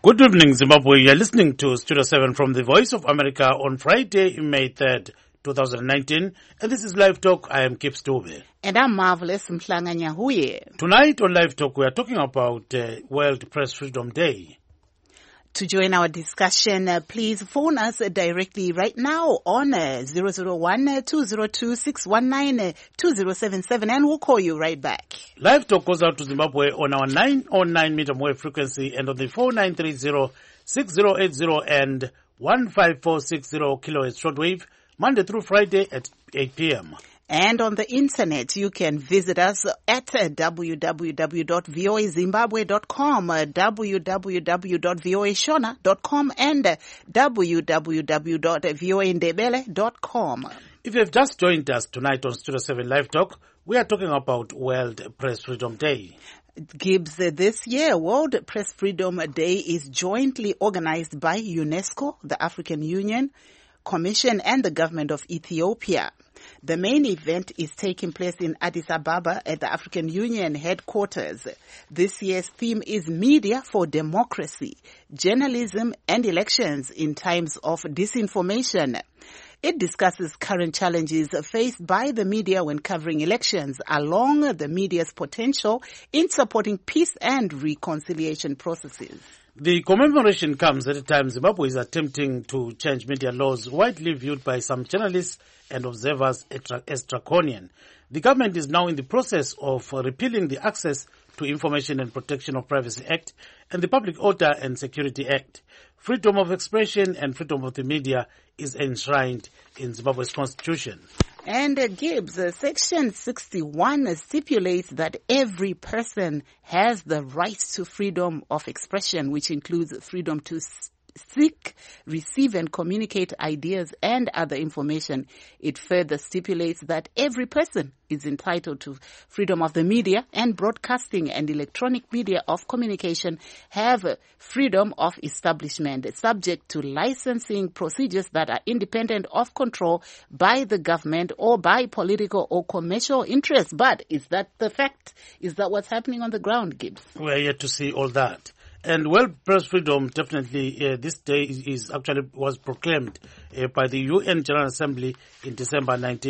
Good evening, Zimbabwe. You are listening to Studio 7 from the Voice of America on Friday, May 3rd, 2019. And this is Live Talk. I am Kip Stube. And I'm Marvelous Mhlanga-Nyahuye. Tonight on Live Talk, we are talking about World Press Freedom Day. To join our discussion, please phone us directly right now on 001-202-619-2077 and we'll call you right back. Live Talk goes out to Zimbabwe on our 909 meter wave frequency and on the 4930-6080 and 15460 kilohertz shortwave, Monday through Friday at 8 p.m. And on the internet, you can visit us at www.voazimbabwe.com, www.voashona.com, and www.voandebele.com. If you have just joined us tonight on Studio 7 Live Talk, we are talking about World Press Freedom Day. Gibbs, this year, World Press Freedom Day is jointly organized by UNESCO, the African Union Commission, and the government of Ethiopia. The main event is taking place in Addis Ababa at the African Union headquarters. This year's theme is Media for Democracy, Journalism and Elections in Times of Disinformation. It discusses current challenges faced by the media when covering elections, along the media's potential in supporting peace and reconciliation processes. The commemoration comes at a time Zimbabwe is attempting to change media laws widely viewed by some journalists and observers as draconian. The government is now in the process of repealing the Access to Information and Protection of Privacy Act and the Public Order and Security Act. Freedom of expression and freedom of the media is enshrined in Zimbabwe's constitution. And Gibbs, Section 61 stipulates that every person has the right to freedom of expression, which includes freedom to seek, receive, and communicate ideas and other information. It further stipulates that every person is entitled to freedom of the media, and broadcasting and electronic media of communication have freedom of establishment, subject to licensing procedures that are independent of control by the government or by political or commercial interests. But is that the fact? Is that what's happening on the ground, Gibbs? We're yet to see all that. And World Press Freedom, definitely, this day was proclaimed by the UN General Assembly in December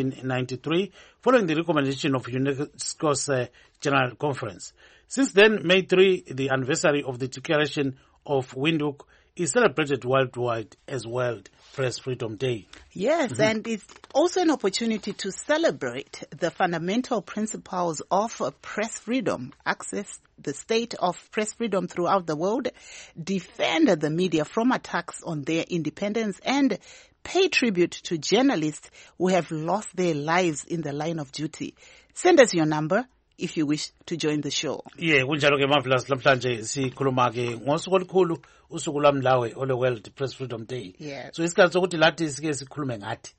1993, following the recommendation of UNESCO's General Conference. Since then, May 3, the anniversary of the Declaration of Windhoek, is celebrated worldwide as World Press Freedom Day. Yes, and it's also an opportunity to celebrate the fundamental principles of press freedom, access the state of press freedom throughout the world, defend the media from attacks on their independence, and pay tribute to journalists who have lost their lives in the line of duty. Send us your number if you wish to join the show. Yeah, kunjalo ke Marvelous lamhlanje sikhuluma ke ngosuku olukhulu usuku lwamlawe ole World Press Freedom Day. Yeah. So isikhathi sokuthi lathi sike sikhulume ngathi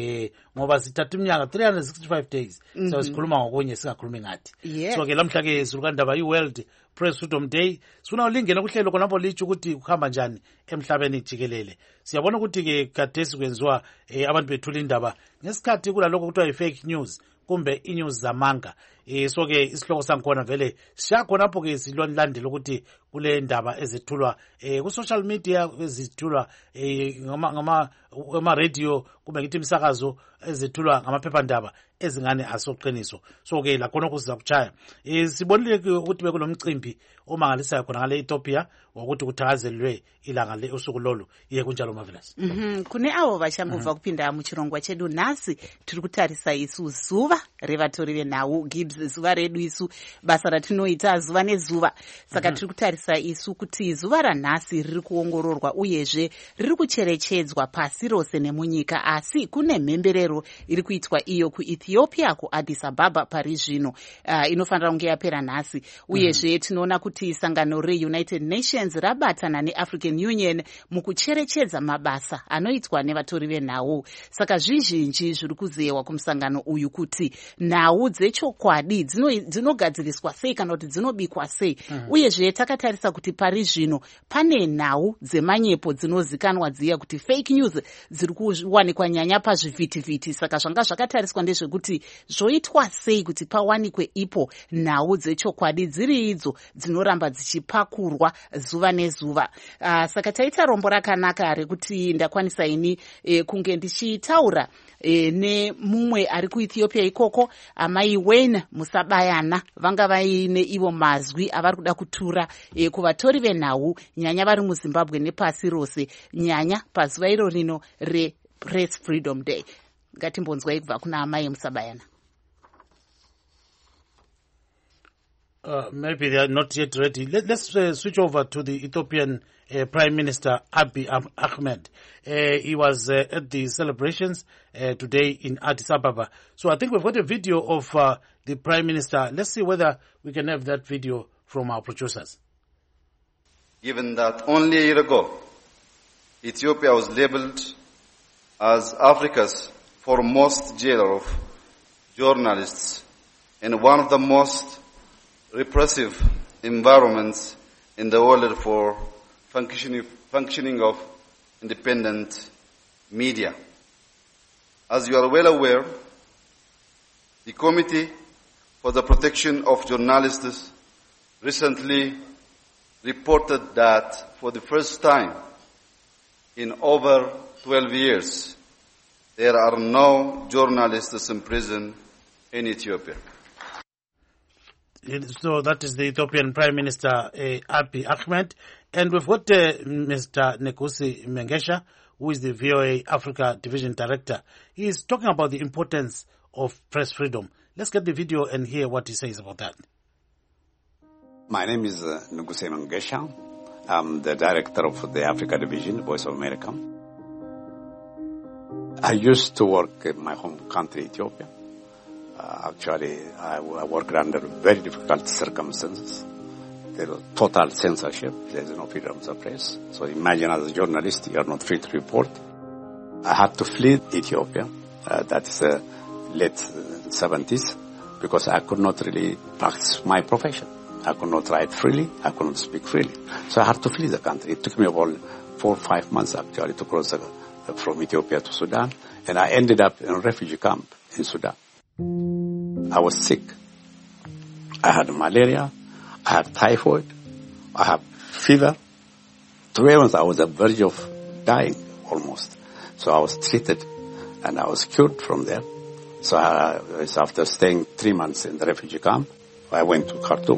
ngoba sithatha iminyaka 365 days so sikhuluma ngokunye singakhulumi ngathi. So ke lamhla ke silukandaba iWorld Press Freedom Day sifuna ulingena kuhlelo khonapho lithi ukuthi kuhamba njani emhlabeni jikelele. Siyabona ukuthi ke khathesi kwenziwa abantu bethula indaba ngesikhathi kulalokho kuthiwa i-fake news kumbe i-news zamanga. So ke isihloko sangikhona vele siyakhonapho ke silondlandela ukuthi kule ndaba ezethulwa ku social media ezithulwa ngama radio kumbe ngithi imisakazo ezethulwa ngamaphephandaba ezingane asoqiniso. So ke lakhona kusiza kuchaya sibonile ukuthi bekunomcimbi omangalisayo khona ngale Ethiopia ukuthi kuthakazelwe ilanga le usuku lolu iye kunjalo Marvelous. Kune avo vachangobva kupinda muchirongwa chedu nhasi tiri kutarisa isu zuva revatori venhau Gibbs, zuva redu isu basa ratinoita zuva nezuva. Saka tiri kutarisa isu kuti zuva ranhasi riri kuongororwa uyezve riri kucherechedzwa pasi rose nemunyika, asi kune mhemberero iri kuitwa iyo kuEthiopia kuAddis Ababa pari zvino inofanira kunge yapera nhasi. Uyezve tinoona kuti sangano reUnited Nations rabatana neAfrican Union mukucherechedza mabasa anoitwa nevatori venhau. Saka zvizhinji zviri kuzewa kumusangano uyu kuti nhau dzechokwadi dzechokwadi dzinogadziriswa sei kana kuti dzinobikwa sei. Uyezve takatarisa kuti pari zvino pane nhau dzemanyepo dzinozikanwa dziya kuti fake news dziri kuwanikwa nyanya pazvivhitivhiti. Saka zvanga zvakatariswa ndezvekuti zvoitwa sei kuti pawanikwe ipo nhau dzechokwadi dziri idzo dzinoramba dzichipakurwa zuva nezuva. Saka taita rombo rakanaka rekuti ndakwanisa ini kunge ndichitaura nemumwe ari kuEthiopia ikoko, amai Wayne Musabayana. Vanga vaine ivo mazwi avari kuda kutura kuvatori venhau nyanya vari muZimbabwe nepasi rose, nyanya pazuva iro rino rePress Freedom Day. Ngatimbonzwai kubva kuna amai Musabayana. Maybe they are not yet ready. Let's switch over to the Ethiopian Prime Minister Abiy Ahmed. He was at the celebrations today in Addis Ababa. So I think we've got a video of the Prime Minister. Let's see whether we can have that video from our producers. Given that only a year ago, Ethiopia was labeled as Africa's foremost jailer of journalists and one of the most repressive environments in the world for functioning of independent media. As you are well aware, the Committee for the Protection of Journalists recently reported that for the first time in over 12 years, there are no journalists in prison in Ethiopia. So that is the Ethiopian Prime Minister Abiy Ahmed. And we've got Mr. Nekusi Mengesha, who is the VOA Africa Division Director. He is talking about the importance of press freedom. Let's get the video and hear what he says about that. My name is Nekusi Mengesha. I'm the Director of the Africa Division, Voice of America. I used to work in my home country, Ethiopia. Actually, I worked under very difficult circumstances. There was total censorship. There is no freedom of the press. So imagine as a journalist, you are not free to report. I had to flee Ethiopia. That's late 70s, because I could not really practice my profession. I could not write freely. I could not speak freely. So I had to flee the country. It took me about 4 or 5 months actually to cross from Ethiopia to Sudan. And I ended up in a refugee camp in Sudan. I was sick. I had malaria. I had typhoid. I had fever. To be honest, I was on the verge of dying almost. So I was treated and I was cured from there. So after staying 3 months in the refugee camp, I went to Khartoum.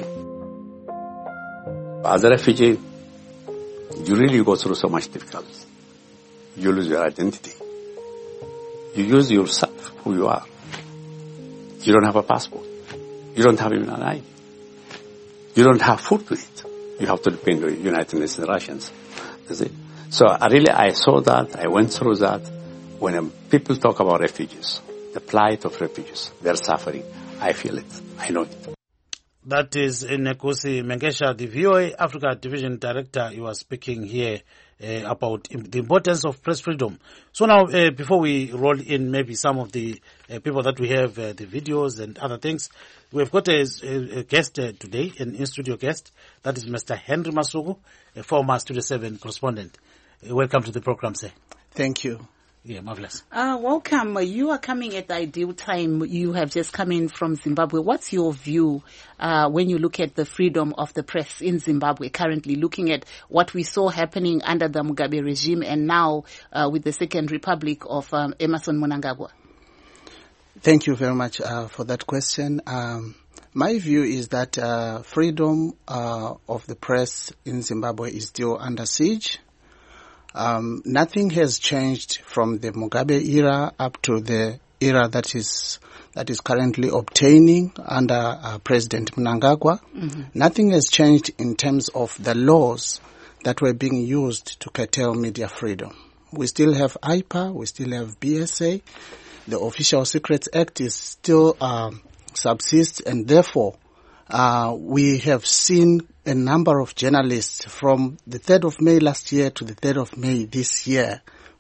As a refugee, you really go through so much difficulty. You lose your identity. You lose yourself, who you are. You don't have a passport. You don't have even an ID. You don't have food to eat. You have to depend on the United Nations Russians. So I saw that. I went through that. When people talk about refugees, the plight of refugees, their suffering, I feel it. I know it. That is Nekusi Mengesha, the VOA Africa Division Director. He was speaking here about the importance of press freedom. So now, before we roll in maybe some of the people that we have, the videos and other things, we've got a guest today, an in-studio guest. That is Mr. Henry Masuku, a former Studio 7 correspondent. Welcome to the program, sir. Thank you. Yeah, marvelous. Welcome. You are coming at the ideal time. You have just come in from Zimbabwe. What's your view when you look at the freedom of the press in Zimbabwe currently, looking at what we saw happening under the Mugabe regime and now with the Second Republic of Emmerson Mnangagwa? Thank you very much for that question. My view is that freedom of the press in Zimbabwe is still under siege. Nothing has changed from the Mugabe era up to the era that is currently obtaining under President Mnangagwa. Mm-hmm. Nothing has changed in terms of the laws that were being used to curtail media freedom. We still have IPA, we still have BSA. The Official Secrets Act is still subsists, and therefore we have seen a number of journalists from the 3rd of May last year to the 3rd of May this year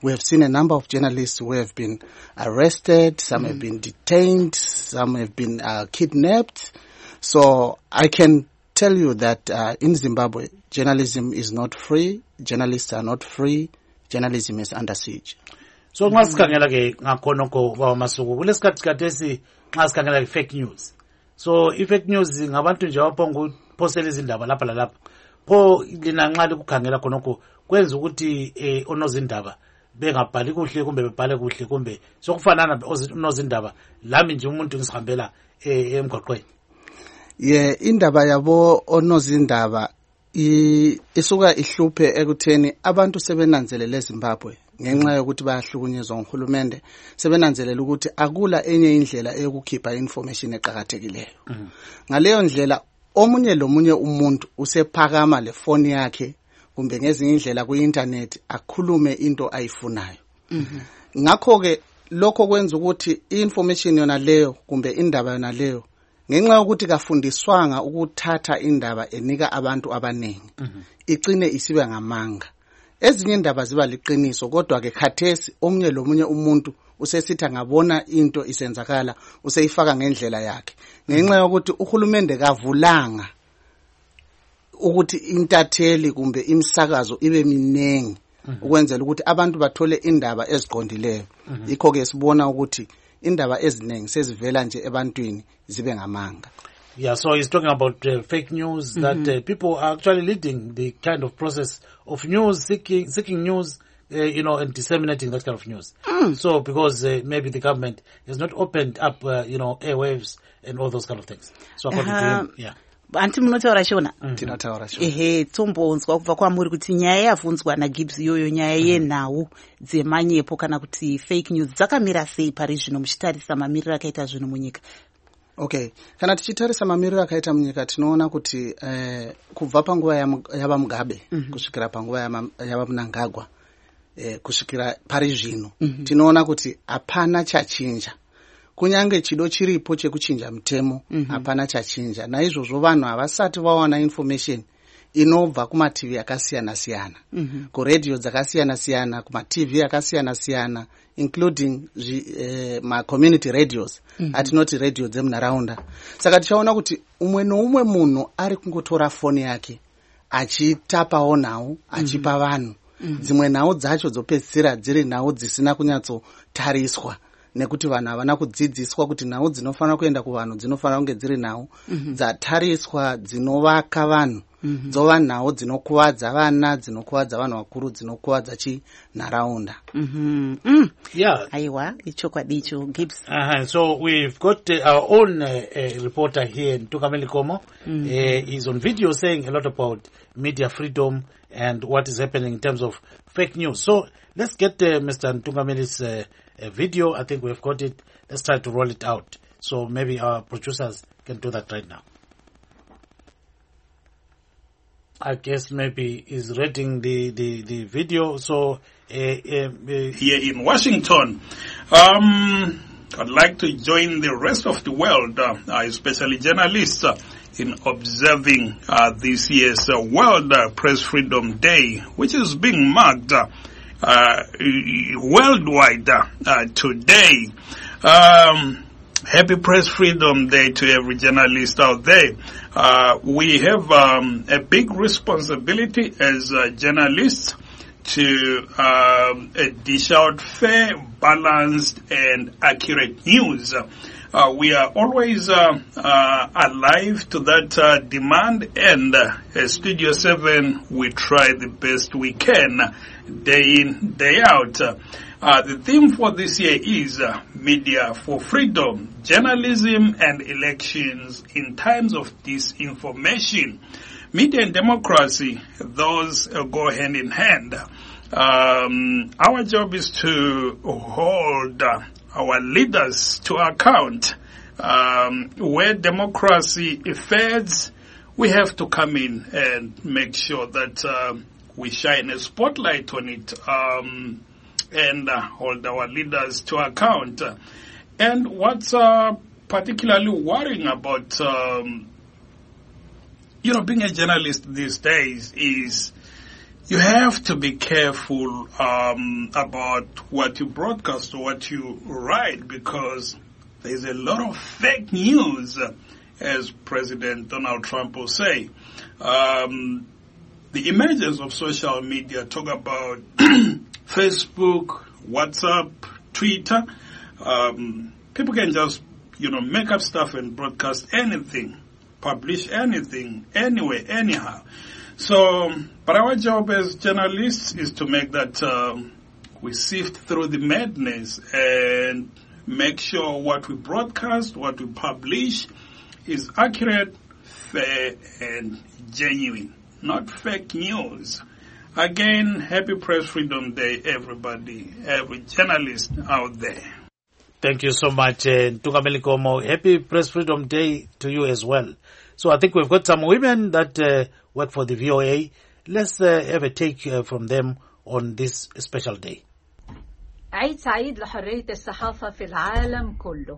We have seen a number of journalists who have been arrested, some have been detained, some have been kidnapped. So I can tell you that in Zimbabwe, journalism is not free, journalists are not free, journalism is under siege. So ngasikhangela ke ngakhonoko bawamasuku kulesikhathi kathesi ngasikhangela fake news. So i-fake news ngabantu nje abaphonga ukuphosela izindaba lapha lalapha. Pho lina nxa likukhangela khonoko kwenza ukuthi onozindaba bengabhali kuhle kumbe bebhale kuhle kumbe sokufanana onozindaba lami nje umuntu ngisihambela emgwaqweni. Indaba yabo onozindaba isuka ihluphe ekutheni abantu sebenanzelele eZimbabwe ngenxa yokuthi bayahlukunyezwa nguhulumende, sebenanzelela ukuthi akula enye indlela eyokukhipha information eqhakathekileyo. Ngaleyo ndlela omunye lomunye umuntu usephakama le phone yakhe kumbe ngezinye indlela ku-internet akhulume into ayifunayo. Ngakho ke lokho kwenza ukuthi i-information yona leyo kumbe indaba yona leyo ngenxa yokuthi kafundiswanga ukuthatha indaba enika abantu abaningi icine isibe ngamanga. Ezinye indaba ziba liqiniso kodwa ke khathesi omunye lomunye umuntu usesithi ngabona into isenzakala useyifaka ngendlela yakhe ngenxa yokuthi uhulumende kavulanga ukuthi intatheli kumbe imsakazo ibe minengi ukwenzela ukuthi abantu bathole indaba eziqondileyo. Yikho ke sibona ukuthi indaba eziningi sezivela nje ebantwini zibe ngamanga. Yeah, so he's talking about fake news that people are actually leading the kind of process of news, seeking news, and disseminating that kind of news. So because maybe the government has not opened up, airwaves and all those kind of things. So according to him, yeah. Anti munotaura shona tinotaura shona tombonzwa kubva kwamuri kuti nyaya yavunzwa naGibbs iyoyo nyaya yenhau dzemanyepo kana kuti fake news dzakamira sei pari zvino muchitarisa mamiriro akaita zvinhu munyika? Okay, kana tichitarisa mamiriro akaita munyika tinoona kuti kubva panguva yava Mugabe kusvikira panguva yava Mnangagwa kusvikira pari zvino tinoona kuti hapana chachinja. Kunyange chido chiripo chekuchinja mutemo hapana chachinja. Naizvozvo vanhu havasati vawana information inobva kumativi akasiyana siyana, kuredio dzakasiyana siyana, kumatv akasiyana siyana, including ma-community radios, atinoti radio dzemunharaunda. Saka tichaona kuti umwe noumwe munhu ari kungotora foni yake achitapawo nhau achipa vanhu. Dzimwe nhau dzacho dzopedzisira dziri nhau dzisina kunyatsotariswa nekuti vanhu havana kudzidziswa kuti nhau dzinofanira kuenda kuvanhu dzinofanira kunge dziri nhau dzatariswa dzinovaka vanhu, dzova nhau dzinokuvadza vana, dzinokuvadza vanhu vakuru, dzinokuvadza chinharaunda. Yeah. Aiwa, ichokwadi icho Gibbs. So we've got our own reporter here, Ntungameli Komo. He's on video saying a lot about media freedom and what is happening in terms of fake news. So let's get Mr. Ntungameli's video. I think we've got it. Let's try to roll it out. So maybe our producers can do that right now. I guess maybe he's reading the video. So here in Washington, I'd like to join the rest of the world, especially journalists, in observing this year's World Press Freedom Day, which is being marked worldwide today. Happy Press Freedom Day to every journalist out there. We have a big responsibility as journalists to dish out fair, balanced, and accurate news. We are always alive to that demand, and as Studio 7, we try the best we can, day in, day out. The theme for this year is Media for Freedom, Journalism and Elections in Times of Disinformation. Media and democracy, those go hand in hand. Our job is to hold our leaders to account. Where democracy fades, we have to come in and make sure that we shine a spotlight on it and hold our leaders to account. And what's particularly worrying about being a journalist these days is you have to be careful about what you broadcast or what you write, because there's a lot of fake news, as President Donald Trump will say. The emergence of social media, talk about Facebook, WhatsApp, Twitter. People can just, make up stuff and broadcast anything, publish anything, anywhere, anyhow. So, but our job as journalists is to make that we sift through the madness and make sure what we broadcast, what we publish is accurate, fair, and genuine. Not fake news. Again, happy Press Freedom Day, everybody, every journalist out there. Thank you so much, Tungameli Komo. Happy Press Freedom Day to you as well. So I think we've got some women that work for the VOA. Let's have a take from them on this special day. عيد سعيد لحرية الصحافة في العالم كله.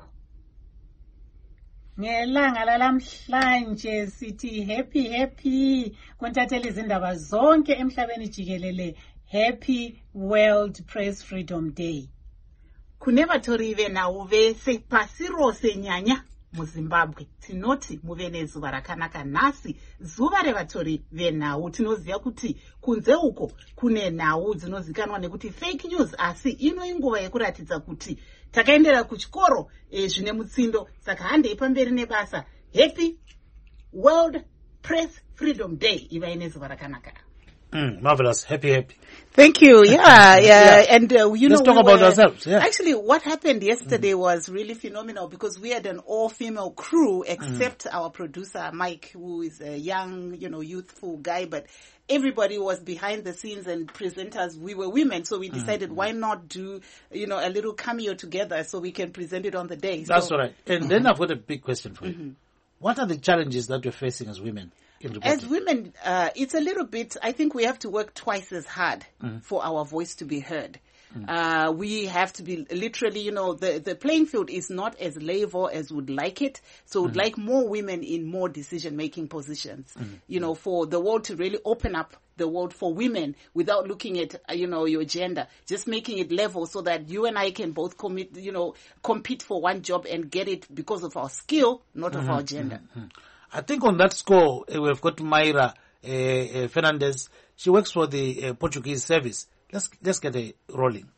Ngelanga lalamhlanje sithi happy kuntatheli izindaba zonke emhlabeni jikelele. Happy World Press Freedom Day. Kunevatori venhau vese pasi rose nyanya muZimbabwe tinoti muve nezuva rakanaka nhasi, zuva revatori venhau. Tinoziva kuti kunze uko kune nhau dzinozikanwa nekuti fake news, asi ino inguva yekuratidza kuti takaendera kuchikoro zvine mutsindo. Saka handei pamberi nebasa. Happy World Press Freedom Day. Iva ine zuva rakanaka. Marvelous. Happy. Thank you. Yeah. And let's talk about ourselves. Yeah. Actually, what happened yesterday was really phenomenal because we had an all-female crew except our producer, Mike, who is a young, youthful guy, but everybody was behind the scenes and presenters. We were women, so we decided why not do, a little cameo together so we can present it on the day. That's right. And then I've got a big question for you. What are the challenges that you're facing as women? As women, it's a little bit, I think we have to work twice as hard for our voice to be heard. We have to be literally, the playing field is not as level as we'd like it. So we'd like more women in more decision-making positions, for the world to really open up the world for women without looking at, your gender, just making it level so that you and I can both compete for one job and get it because of our skill, not of our gender. I think on that score, we've got Mayra Fernandez. She works for the Portuguese service. Let's get it rolling.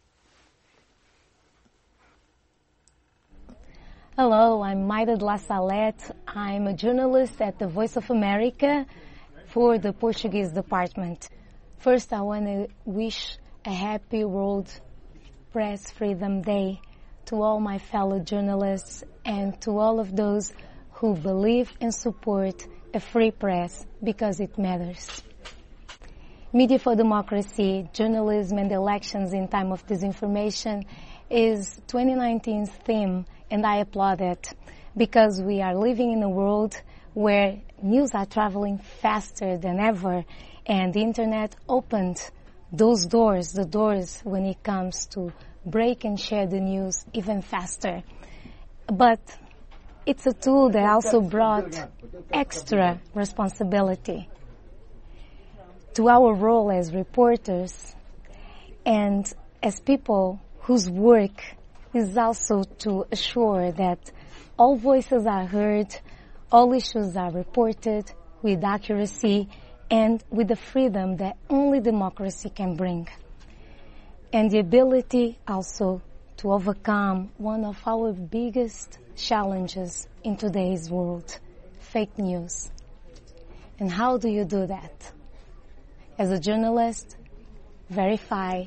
Hello, I'm Mayra de la Salette. I'm a journalist at the Voice of America for the Portuguese department. First, I want to wish a happy World Press Freedom Day to all my fellow journalists and to all of those who believe and support a free press because it matters. Media for Democracy, Journalism and Elections in Time of Disinformation is 2019's theme, and I applaud it because we are living in a world where news are traveling faster than ever, and the internet opened those doors, the doors when it comes to break and share the news even faster. But it's a tool that also brought extra responsibility to our role as reporters and as people whose work is also to assure that all voices are heard, all issues are reported with accuracy and with the freedom that only democracy can bring. And the ability also to overcome one of our biggest challenges in today's world, fake news. And how do you do that? As a journalist, verify.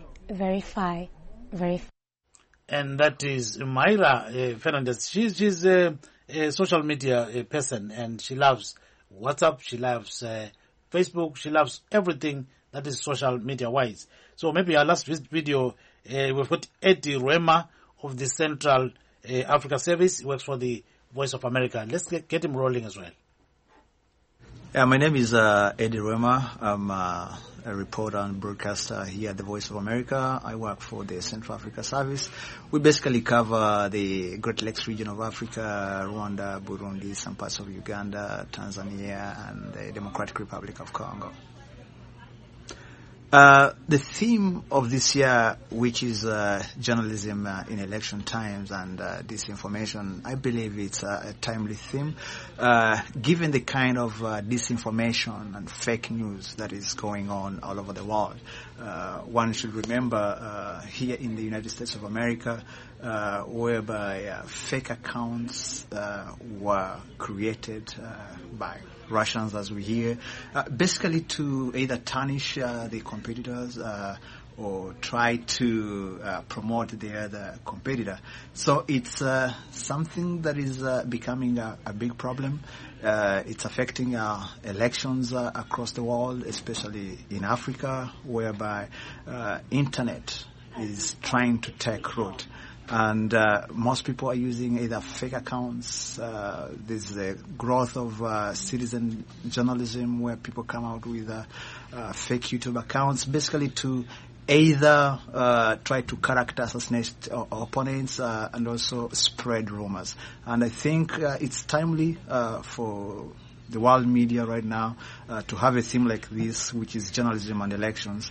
And that is Mayra Fernandez. She's a social media person, and she loves WhatsApp, she loves Facebook, she loves everything that is social media-wise. So maybe our last video, we've got Eddie Rema of the Central Africa Service. He works for the Voice of America. Let's get him rolling as well. Yeah, my name is Eddie Rema. I'm a reporter and broadcaster here at the Voice of America. I work for the Central Africa Service. We basically cover the Great Lakes region of Africa, Rwanda, Burundi, some parts of Uganda, Tanzania, and the Democratic Republic of Congo. The theme of this year, which is journalism in election times and disinformation, I believe it's a timely theme, given the kind of disinformation and fake news that is going on all over the world. One should remember here in the United States of America, whereby fake accounts were created by Russians, as we hear, basically to either tarnish the competitors or try to promote the other competitor. So it's something that is becoming a big problem. It's affecting our elections across the world, especially in Africa, whereby internet is trying to take root. And most people are using either fake accounts. There's the growth of citizen journalism, where people come out with fake YouTube accounts, basically to either try to character assassinate opponents and also spread rumors. And I think it's timely for the world media right now to have a theme like this, which is journalism and elections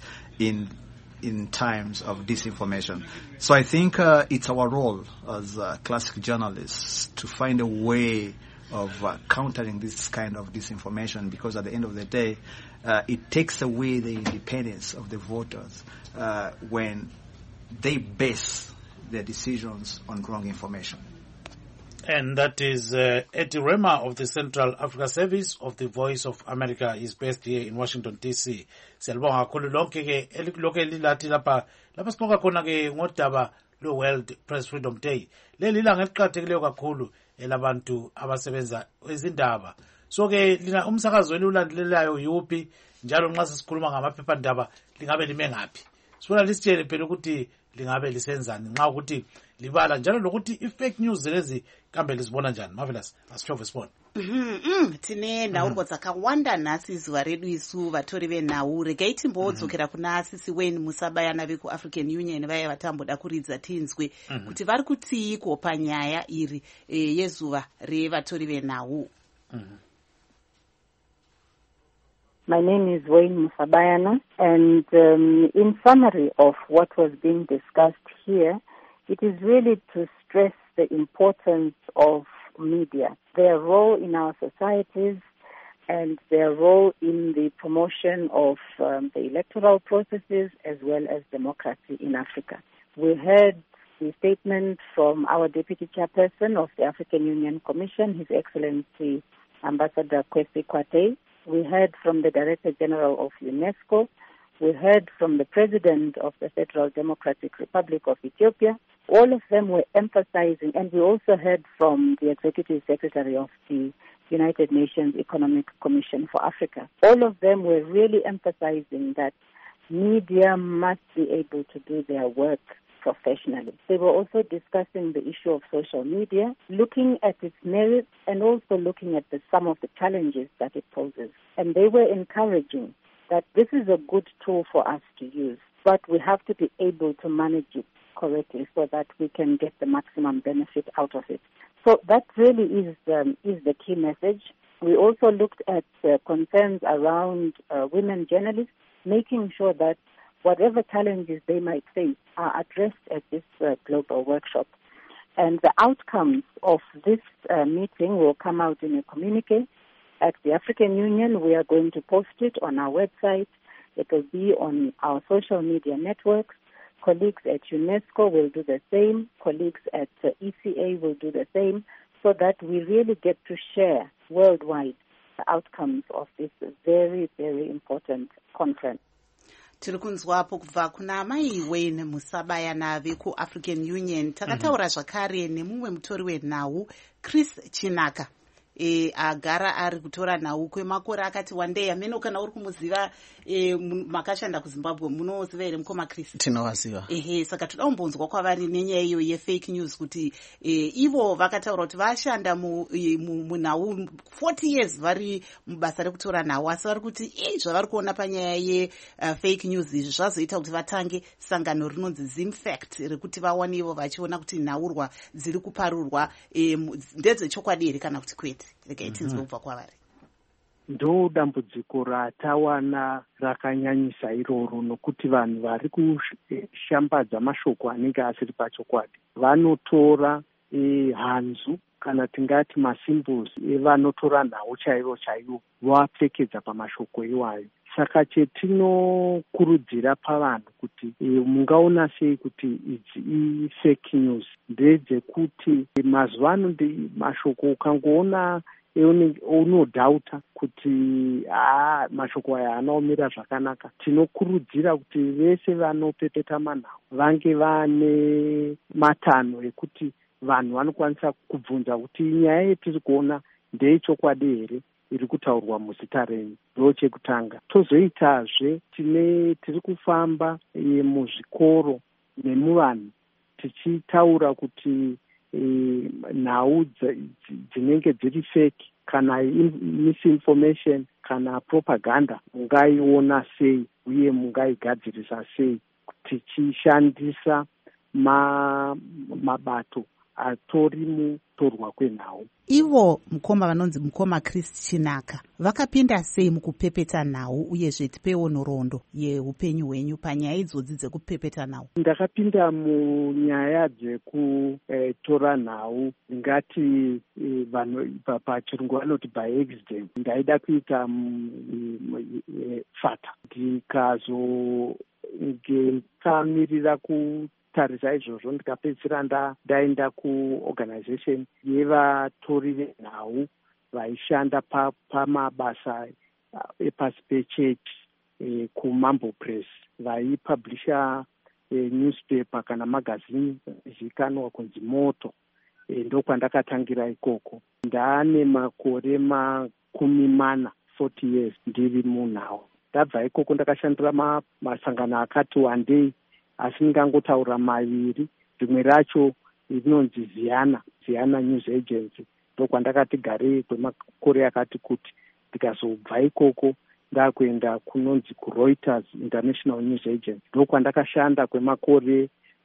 in times of disinformation. So I think it's our role as classic journalists to find a way of countering this kind of disinformation, because at the end of the day, it takes away the independence of the voters when they base their decisions on wrong information. And that is Eddie Rema of the Central Africa Service of the Voice of America. Is based here in Washington, D.C. Siyalibonga kakhulu lonke ke lokho lilathi lapha sibonga khona ke ngodaba lo World Press Freedom Day. Leli langa eliqhakathekileyo kakhulu elabantu abasebenza izindaba. So ke lina umsakazo eliulandelelayo yuphi, njalo nxa sisikhuluma ngamaphephandaba lingabe lime ngaphi. Sifuna lisitshele phela ukuthi lingabe lisenzani nxa ukuthi libala, njalo lokuthi i-fake news lezi kambe lizibona njani. Marvelous, asitshove sibona. Tine nhaurwa dzakawanda nhasi zuva redu isu vatori venhau. Regai timbodzokera kuna asisi wenyu Musabayana vekuAfrican Union vaya vatamboda kuridza tinzwe kuti vari kutiiko panyaya iri yezuva revatori venhau. My name is Wayne Musabayana, and in summary of what was being discussed here, it is really to stress the importance of media, their role in our societies, and their role in the promotion of the electoral processes as well as democracy in Africa. We heard the statement from our Deputy Chairperson of the African Union Commission, His Excellency Ambassador Kwesi Kwate. We heard from the Director General of UNESCO. We heard from the President of the Federal Democratic Republic of Ethiopia. All of them were emphasizing, and we also heard from the Executive Secretary of the United Nations Economic Commission for Africa. All of them were really emphasizing that media must be able to do their work professionally. They were also discussing the issue of social media, looking at its merits and also looking at some of the challenges that it poses. And they were encouraging that this is a good tool for us to use, but we have to be able to manage it correctly so that we can get the maximum benefit out of it. So that really is the key message. We also looked at concerns around women journalists, making sure that whatever challenges they might face are addressed at this global workshop. And the outcomes of this meeting will come out in a communique. At the African Union, we are going to post it on our website. It will be on our social media networks. Colleagues at UNESCO will do the same. Colleagues at ECA will do the same, so that we really get to share worldwide the outcomes of this very, very important conference. Tiri kunzwapo kubva kuna mai Wayne Musabayana vekuAfrican Union. Takataura zvakare nemumwe mutori wenhau Chris Chinaka. Agara ari kutora nhau kwemakore akati wandei. Ameno kana uri kumuziva makashanda kuZimbabwe munoziva here mukoma Chris? Tinovaziva. Saka toda kumbonzwa kwavari nenyaya iyo yefake news kuti ivo vakataura kuti vashanda munhau 40 years vari mubasa rekutora nhau, asi vari kuti zvavari kuona panyaya yefake news izvi zvazoita kuti vatange sangano rinonzi Zimfact rekuti vawane ivo vachiona kuti nhaurwa dziri kuparurwa ndedzechokwadi here kana kuti kwete. ndo dambudziko ratawana rakanyanyisa iroro, nokuti vanhu vari kushambadza mashoko anenge asiri pachokwadi vanotora hanzu kana tingati masymbols evanotora nhau chaivo vapfekedza pamashoko iwayo. Saka chetinokurudzira pavanhu kuti mungaona sei kuti idzi fake news ndedzekuti mazuva ano mashoko ukangoona unodhauta kuti mashoko aya anaomira zvakanaka. Tinokurudzira kuti vese vanopepeta manhau vange vane matanho ekuti vanhu vanokwanisa kubvunza kuti nyaya yetiri kuona ndeyechokwadi here iri kutaurwa muzita renyu. Ndo chekutanga. Tozoitazve tiri kufamba muzvikoro nemuvanhu tichitaura kuti nhau dzinenge dziri fake kana misinformation kana propaganda mungaiona sei uye mungaigadzirisa sei, tichishandisa mabato atori mutorwa kwenhau. Ivo mukoma vanonzi mukoma Chris Chinaka vakapinda sei mukupepeta nhau, uyezve tipewo nhoroondo yeupenyu hwenyu panyaya idzodzi dzekupepeta nhau? Ndakapinda munyaya dzekutora nhau, ngati vanhu pachirungu vanoti by accident. Ndaida kuita fata ndikamirira kutarisa izvozvo ndikapedzisira ndaenda kuorganization yevatori venhau vaishanda pamabasa epasi pechechi kuMambo Press, vaipublisha newspaper kana magazine zikanwa kunzi Moto. Ndokwandakatangira ikoko. Ndaane makore 40 years ndiri munhau. Ndabva ikoko ndakashandira masangano akati wandei, asi ndingangotaura maviri. Rimwe racho rinonzi Ziana News Agency. Ndokwandakati garei kwemakore akati kuti. Ndikazobva ikoko ndakuenda kunonzi kuReuters International News Agency. Ndokwandakashanda kwemakore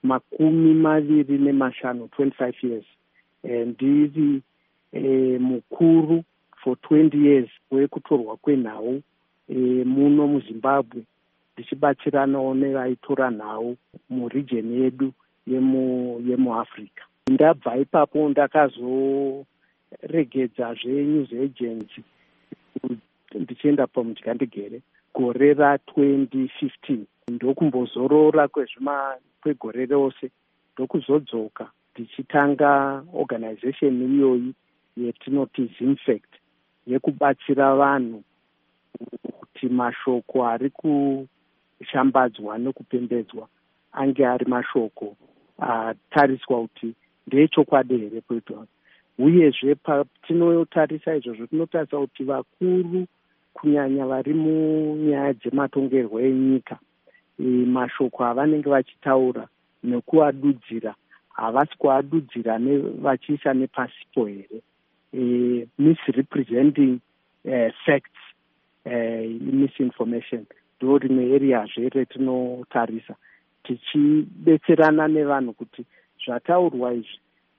25 years. Ndiri mukuru for 20 years wekutorwa kwenhau muno muZimbabwe, ndichibatsiranawo nevaitora nhau muregion yedu yemuAfrica. Ndabva ipapo ndakazoregedzazve news agency ndichienda paMudyandigere gore ra2015. Ndokumbozorora kwegore rose, ndokuzodzoka ndichitanga organization iyoyi yetinoti Zinfact, yekubatsira vanhu kuti mashoko ari kushambadzwa nekupembedzwa ange ari mashoko atariswa kuti ndeyechokwadi here kwetwa. Uyezve patinotarisa izvozvo tinotarisa kuti vakuru kunyanya vari munyaya dzematongerwo enyika, mashoko avanenge vachitaura nekuadudzira havasi kuadudzira vachiisa nepasipo here, misrepresenting facts, misinformation. Ndo rimwe areazve retinotarisa tichibetserana nevanhu kuti zvataurwa izvi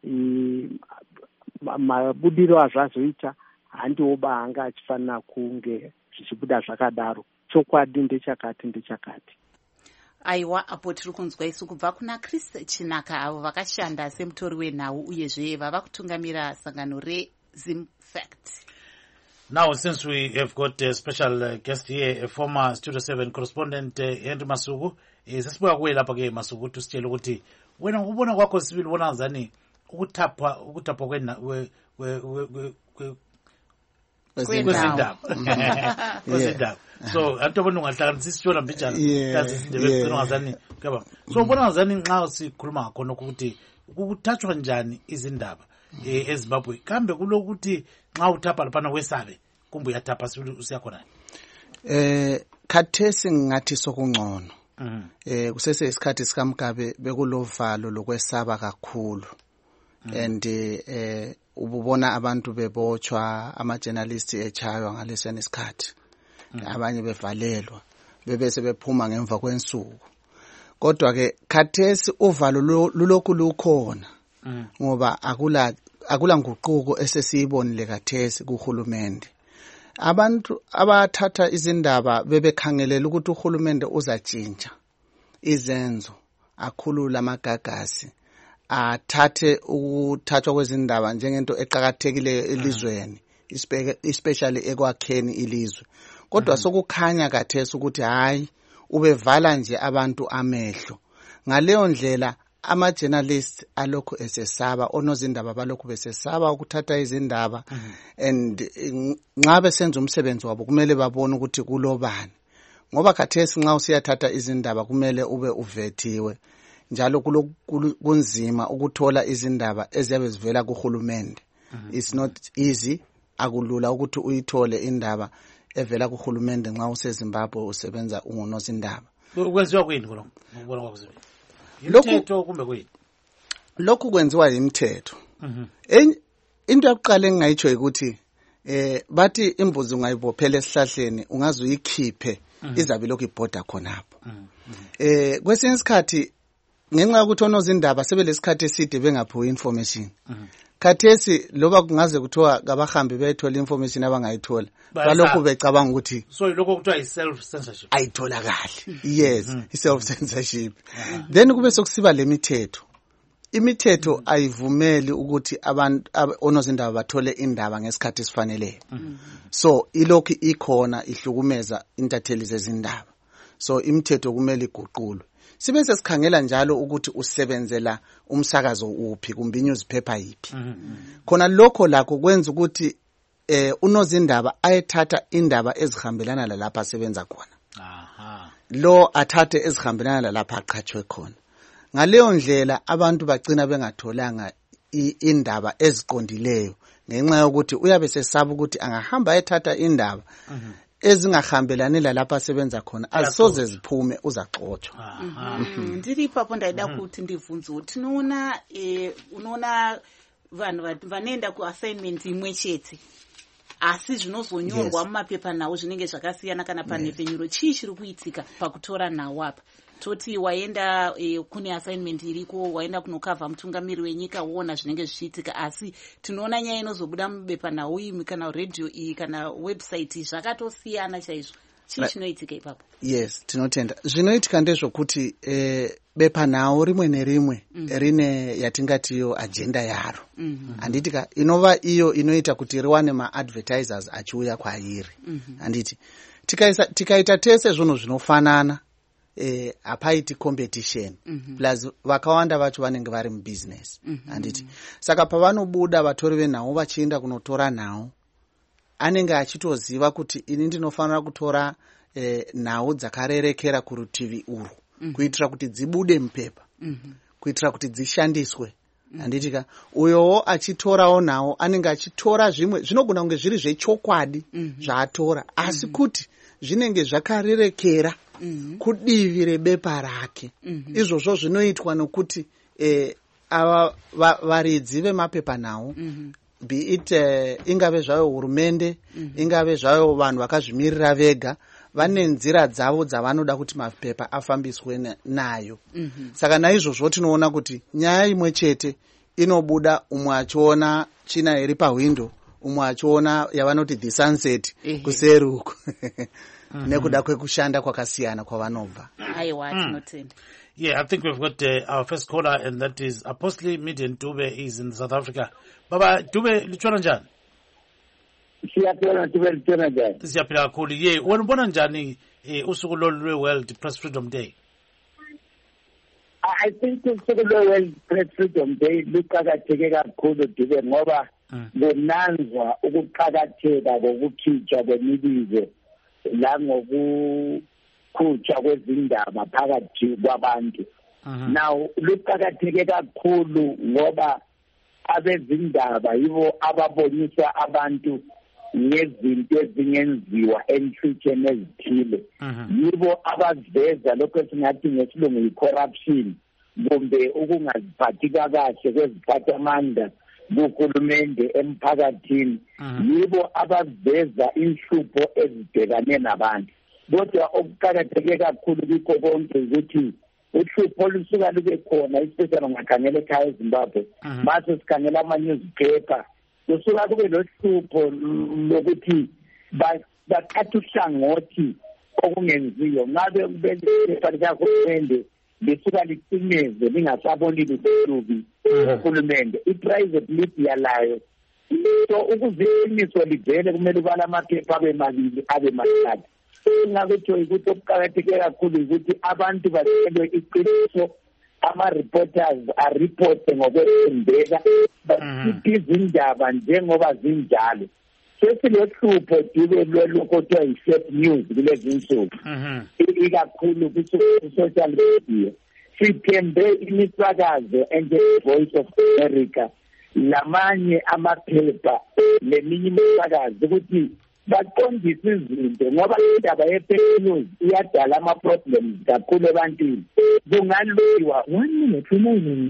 mabudiro azvazoita handioba anga achifanira kunge zvichibuda zvakadaro. Chokwadi ndechakati. Aiwa, apo tiri kunzwa isu kubva kuna Chris Chinaka, avo vakashanda semutori wenhau uyezve vava kutungamira sangano reZimfact. Now, since we have got a special guest here, a former Studio 7 correspondent, Henry Masuku, sasibuka kuwe lapha ke Masuku tusitshela ukuthi wena ubona kwakho sibili ubona ngazani ukutapha kwezindaba. So antobona ungahlanganisa isitshela mbijana tazisindebe ngazani kaba. So ubona ngazani nxa sikhuluma ngakho ukuthi ukuthathwa njani izindaba eZimbabwe, kambe kulokuthi nxa uthapha lapha wesabe kumbe uyathapha usiyakhona? Khathesi ngathi sokungcono. Kusese isikhathi sikaMgabe bekulovalo lokwesaba kakhulu. And ububona abantu bebotshwa, ama-journalists echaywa ngalesiyana isikhathi. Abanye bevalelwa, bebese bephuma ngemva kwensuku. Kodwa ke khathesi uvalo lulokhu lukhona. Ngoba akula nguquko esesiyibonile khathesi kuhulumende. abantu abathatha izindaba bebekhangelela ukuthi uhulumende uzatshintsha izenzo, akhulula amagagasi, athathe ukuthathwa kwezindaba njengento eqhakathekile elizweni, especially ekwakheni ilizwe. Kodwa sokukhanya kathesi ukuthi hayi ubevala nje abantu amehlo. Ngaleyo ndlela ama-journalists alokhu esesaba, onozindaba balokhu besesaba ukuthatha izindaba, and nxa besenza umsebenzi wabo kumele babone ukuthi kulobani. Ngoba khathesi nxa usiyathatha izindaba kumele ube uvethiwe, njalo kunzima ukuthola izindaba eziyabe zivela kuhulumende. It's not easy, akulula ukuthi uyithole indaba evela kuhulumende nxa useZimbabwe usebenza ungonozindaba. Kwenziwa kuyini lokho? Ngibona kwakuziwe. Imithetho kumbe kuyini? Lokhu kwenziwa yimithetho. Into yokuqala engayitsho ukuthi bathi imbuzi ungayibophela esihlahleni ungaze uyikhiphe izabe lokhu ibhoda khonapho. Kwesinye isikhathi ngenxa yokuthi onozindaba sebelesikhathi eside bengaphiwa information. Khathesi loba kungaze kuthiwa kabahambe bayithola information abangayithola balokhu becabanga ukuthi so lokho kuthiwa i-self censorship ayitholakali. Yes, i-self censorship. Then kube sokusiba lemithetho. Imithetho ayivumeli ukuthi abantu onozindaba bathole indaba ngesikhathi esifaneleyo. So ilokhu ikhona ihlukumeza intatheli zezindaba. So imithetho kumele iguqulwe. Sibe sesikhangela njalo ukuthi usebenzela umsakazo uphi kumbe newspaper yipi. Khona lokho lakho kwenza ukuthi unozindaba ayethatha indaba ezihambelana lalapha asebenza khona. Lo athathe ezihambelana lalapha aqhatshwe khona. Ngaleyo ndlela abantu bagcina bengatholanga indaba eziqondileyo ngenxa yokuthi uyabe sesaba ukuthi angahamba ayethatha indaba ezingahambelani lalapha asebenza khona asoze ziphume uzaxotshwa. Ndiri ipapo ndaida kuti ndivunze ukuthi unoona vanhu vanoenda kuassignment imwe chete asi zvinozonyorwa mumapepa nawo zvinenge zvakasiyana kana panhepfenyuro. Chii chiri kuitika pakutora nawo apa? Toti waenda kune assignment iriko, waenda kunokavha mutungamiri wenyika, woona zvinenge zvichiitika, asi tinoona nyaya inozobuda mubepa nawo iyi kana radio iyi kana website zvakatosiyana chaizvo. Chii chinoitika ipapo? Yes, tinotenda. Zvinoitika ndezvokuti bepa nawo rimwe nerimwe rine yatingatiyo agenda yaro. Anditika inova iyo inoita kuti riwane ma-advertisers achiuya kwairi. Anditi tikaita tese zvinhu zvinofanana apaiti competition. Plus vakawanda vacho vanenge vari mubusiness. Anditi saka pavanobuda vatori venhau vachienda kunotora nhau, anenge achitoziva kuti ini ndinofanira kutora nhau dzakarerekera kurutivi urwu kuitira kuti dzibude mupepa, kuitira kuti dzishandiswe. Anditika uyowo achitorawo nhau anenge achitora zvimwe zvinogona kunge zviri zvechokwadi zvaatora, asi kuti zvinenge zvakarerekera kudivi rebepa rake. Izvozvo zvinoitwa nokuti ava varidzi vemapepa nawo, be it ingave zvayo hurumende, ingave zvayo vanhu vakazvimirira vega, vane nzira dzavo dzavanoda kuti mapepa afambiswe nayo. Saka naizvozvo tinoona kuti nyaya imwe chete inobuda, umwe achiona china iri pahwindo, umwe achiona yavanoti the sunset kuseri uko. Nekuda kwekushanda kwakasiyana kwavanobva. Aiwa, tinotenda. Yeah, I think we've got our first caller, and that is Apostle Midian Dube. Is in South Africa. Baba Dube, lichona njani? Siyapila kakhulu. Ye, wanibona njani usuku lwe World Press Freedom Day? I think usuku lwe World Press Freedom Day luqakatheke kakhulu Dube ngoba kunanzwa ukuqakatheka kokukhitshwa kwemibizo la ngokukhutshwa kwezindaba phakathi kwabantu. Now luqakatheke kakhulu ngoba abezindaba yibo ababonisa abantu ngezinto ezingenziwa enhlutsheni ezithile. Yibo abaveza lokho esingathi ngesilungu yi-corruption kumbe ukungaziphathi kahle kweziphathamandla kuhulumende emphakathini. Yibo abaveza inhlupho ezibhekane nabantu. Kodwa okuqakatheke kakhulu kikho konke ukuthi uhlupho olusuka lube khona, especially ngakhangela ekhaya eZimbabwe, mase sikhangela ama-newspaper, kusuka kube lohlupho lokuthi bathatha uhlangothi okungenziyo. Ngabe kubelefa likahulumende lisuka licimeze lingasaboni lubi ohulumende. I-private media layo so ukuze iqiniso livele kumele ubala amaphepha abe mabili abe mathathu. Ngakutho ukuthi okuqakatheke kakhulu ukuthi abantu batshelwe iqiniso, ama-reporters aripote ngokwethembeka, bakhiphe izindaba njengoba zinjalo. Sesilohlupho dube lwelokho kuthiwa yi-fake news kulezi nsuku, ikakhulu ku-social media. Sithembe imisakazo enje-Voice of America lamanye amaphepha leminye imisakazo ukuthi baqondise izinto, ngoba indaba ye-fake news iyadala ama-problems kakhulu ebantwini. Kungalwiwa 1 minute remaining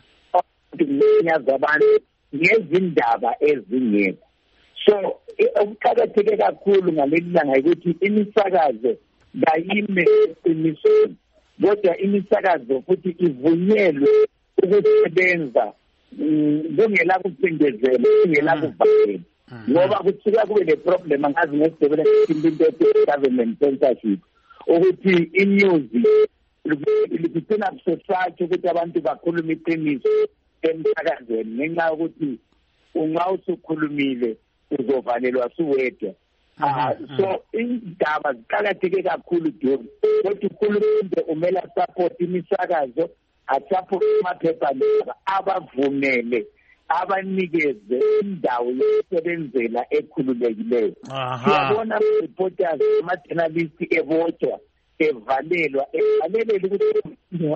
abantu ngezindaba ezingekho. So okuqakatheke kakhulu ngaleli langa ukuthi imisakazo kayime eqinisweni, kodwa imisakazo futhi ivunyelwe ukusebenza kungela kucindezela, kungela kuvalela. Ngoba kusuka kube le problem angazi ngesidebele into government censorship ukuthi i-news ligcina kusesathi ukuthi abantu bakhuluma iqiniso emsakazweni ngenxa yokuthi unxa usukhulumile uzovalelwa suwedwa. So indaba ziqakatheke kakhulu Dube, kodwa uhulumende umele support imisakazo, asupport amaphepha abavumele, abanikeze indawo yokusebenzela ekhululekileyo. Siyabona reporters ama-journalists ebotshwa evalelwa ukuthi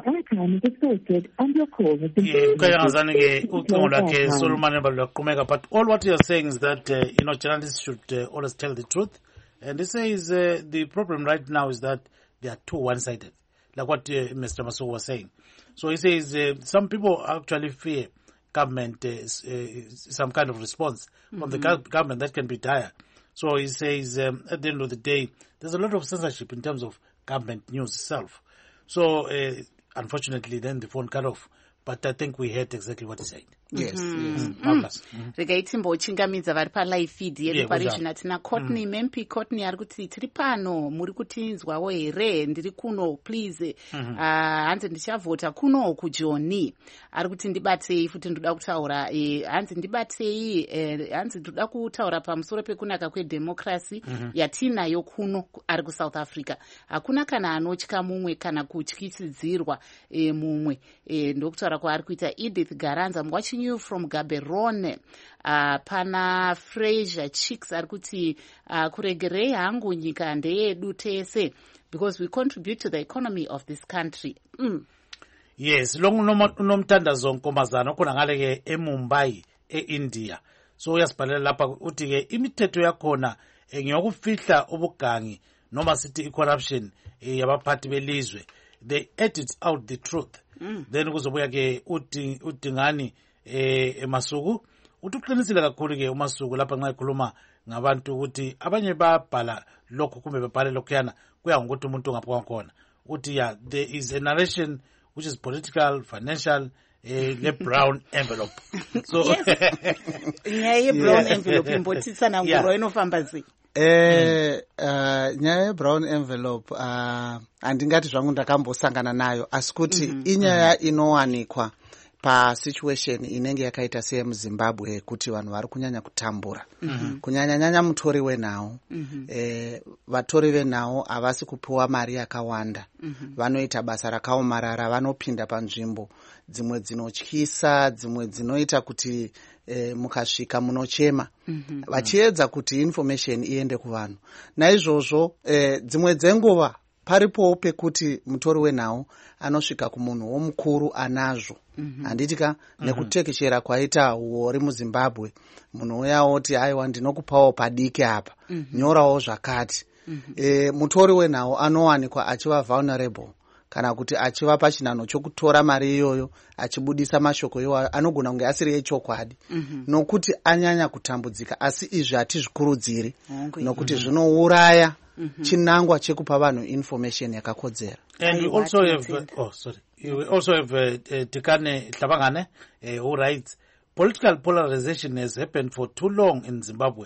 ukayangazani-ke ucingo lwakhe Solomon lwaqhumeka, but all what you're saying is that journalists should always tell the truth, and he says the problem right now is that they are too one-sided, like what Mr. Masuku was saying. So he says some people actually fear government some kind of response from the government that can be dire. So he says at the end of the day there's a lot of censorship in terms of government news itself. So unfortunately then the phone cut off, but I think we heard exactly what he said. Yes. Regai timbochingamidza vari palive feed yedu parizvina tina Courtney Mempi. Courtney ari kuti tiri pano, muri kutinzwawo here, ndiri kuno please, hanzi ndichavhota kuno kuJoni. Ari kuti ndibatei futi ndoda kutaura, hanzi ndibatei, hanzi ndoda kutaura pamusoro pekunaka kwedemocracy yatinayo kuno ari kuSouth Africa. Hakuna kana anotya mumwe kana kutyisidzirwa mumwe. Ndokutaura kwaari kuita Edith Garanza. I'm watching you from Gaborone. Pana Fraser Chicks ari kuti kuregerei hangu nyika ndeyedu tese because we contribute to the economy of this country. Yes, unomthandazo Nkombazana okhona ngale ke eMumbai eIndia. So uyasibhalela lapha uthi ke imithetho yakhona ngiyokufihla ubugangi noma sithi corruption yabaphathi belizwe. They edit out the truth. Then kuzobuya ke udingani eMasuku uqinisile kakhulu ke uMasuku lapha nxa ekhuluma ngabantu ukuthi abanye babhala lokho kumbe babhale lokhuyana kuya ngokuthi umuntu ngapha khona uthi there is a narration which is political, financial, le brown envelope. So yeah, brown envelope imbotisa na ngoro inofamba zi. Nyaya ye-brown envelope andingati zvangu ndakambosangana nayo, asi kuti inyaya inowanikwa pasituation inenge yakaita seyemuZimbabwe kuti vanhu vari kunyanya kutambura, kunyanya-nyanya mutori wenhau. Vatori venhau havasi kupiwa mari yakawanda, vanoita basa rakaomarara, vanopinda panzvimbo dzimwe dzinotyisa, dzimwe dzinoita kuti mukasvika munochema, vachiedza kuti information iende kuvanhu. Naizvozvo dzimwe dzenguva paripowo pekuti mutori wenhau anosvika kumunhu womukuru anazvo, handitika nekutekeshera kwaita huori muZimbabwe, munhu uya oti aiwa ndinokupawo padiki apa, nyorawo zvakati. Mutori wenhau anowanikwa achiva vulnerable kana kuti achiva pachinano chokutora mari iyoyo achibudisa mashoko iwayo anogona kunge asiri echokwadi, nokuti anyanya kutambudzika. Asi izvi hatizvikurudziri nokuti zvinouraya chinangwa chekupa vanhu information yakakodzera. And we also have we also have Tikane Hlabangane who writes, political polarization has happened for too long in Zimbabwe.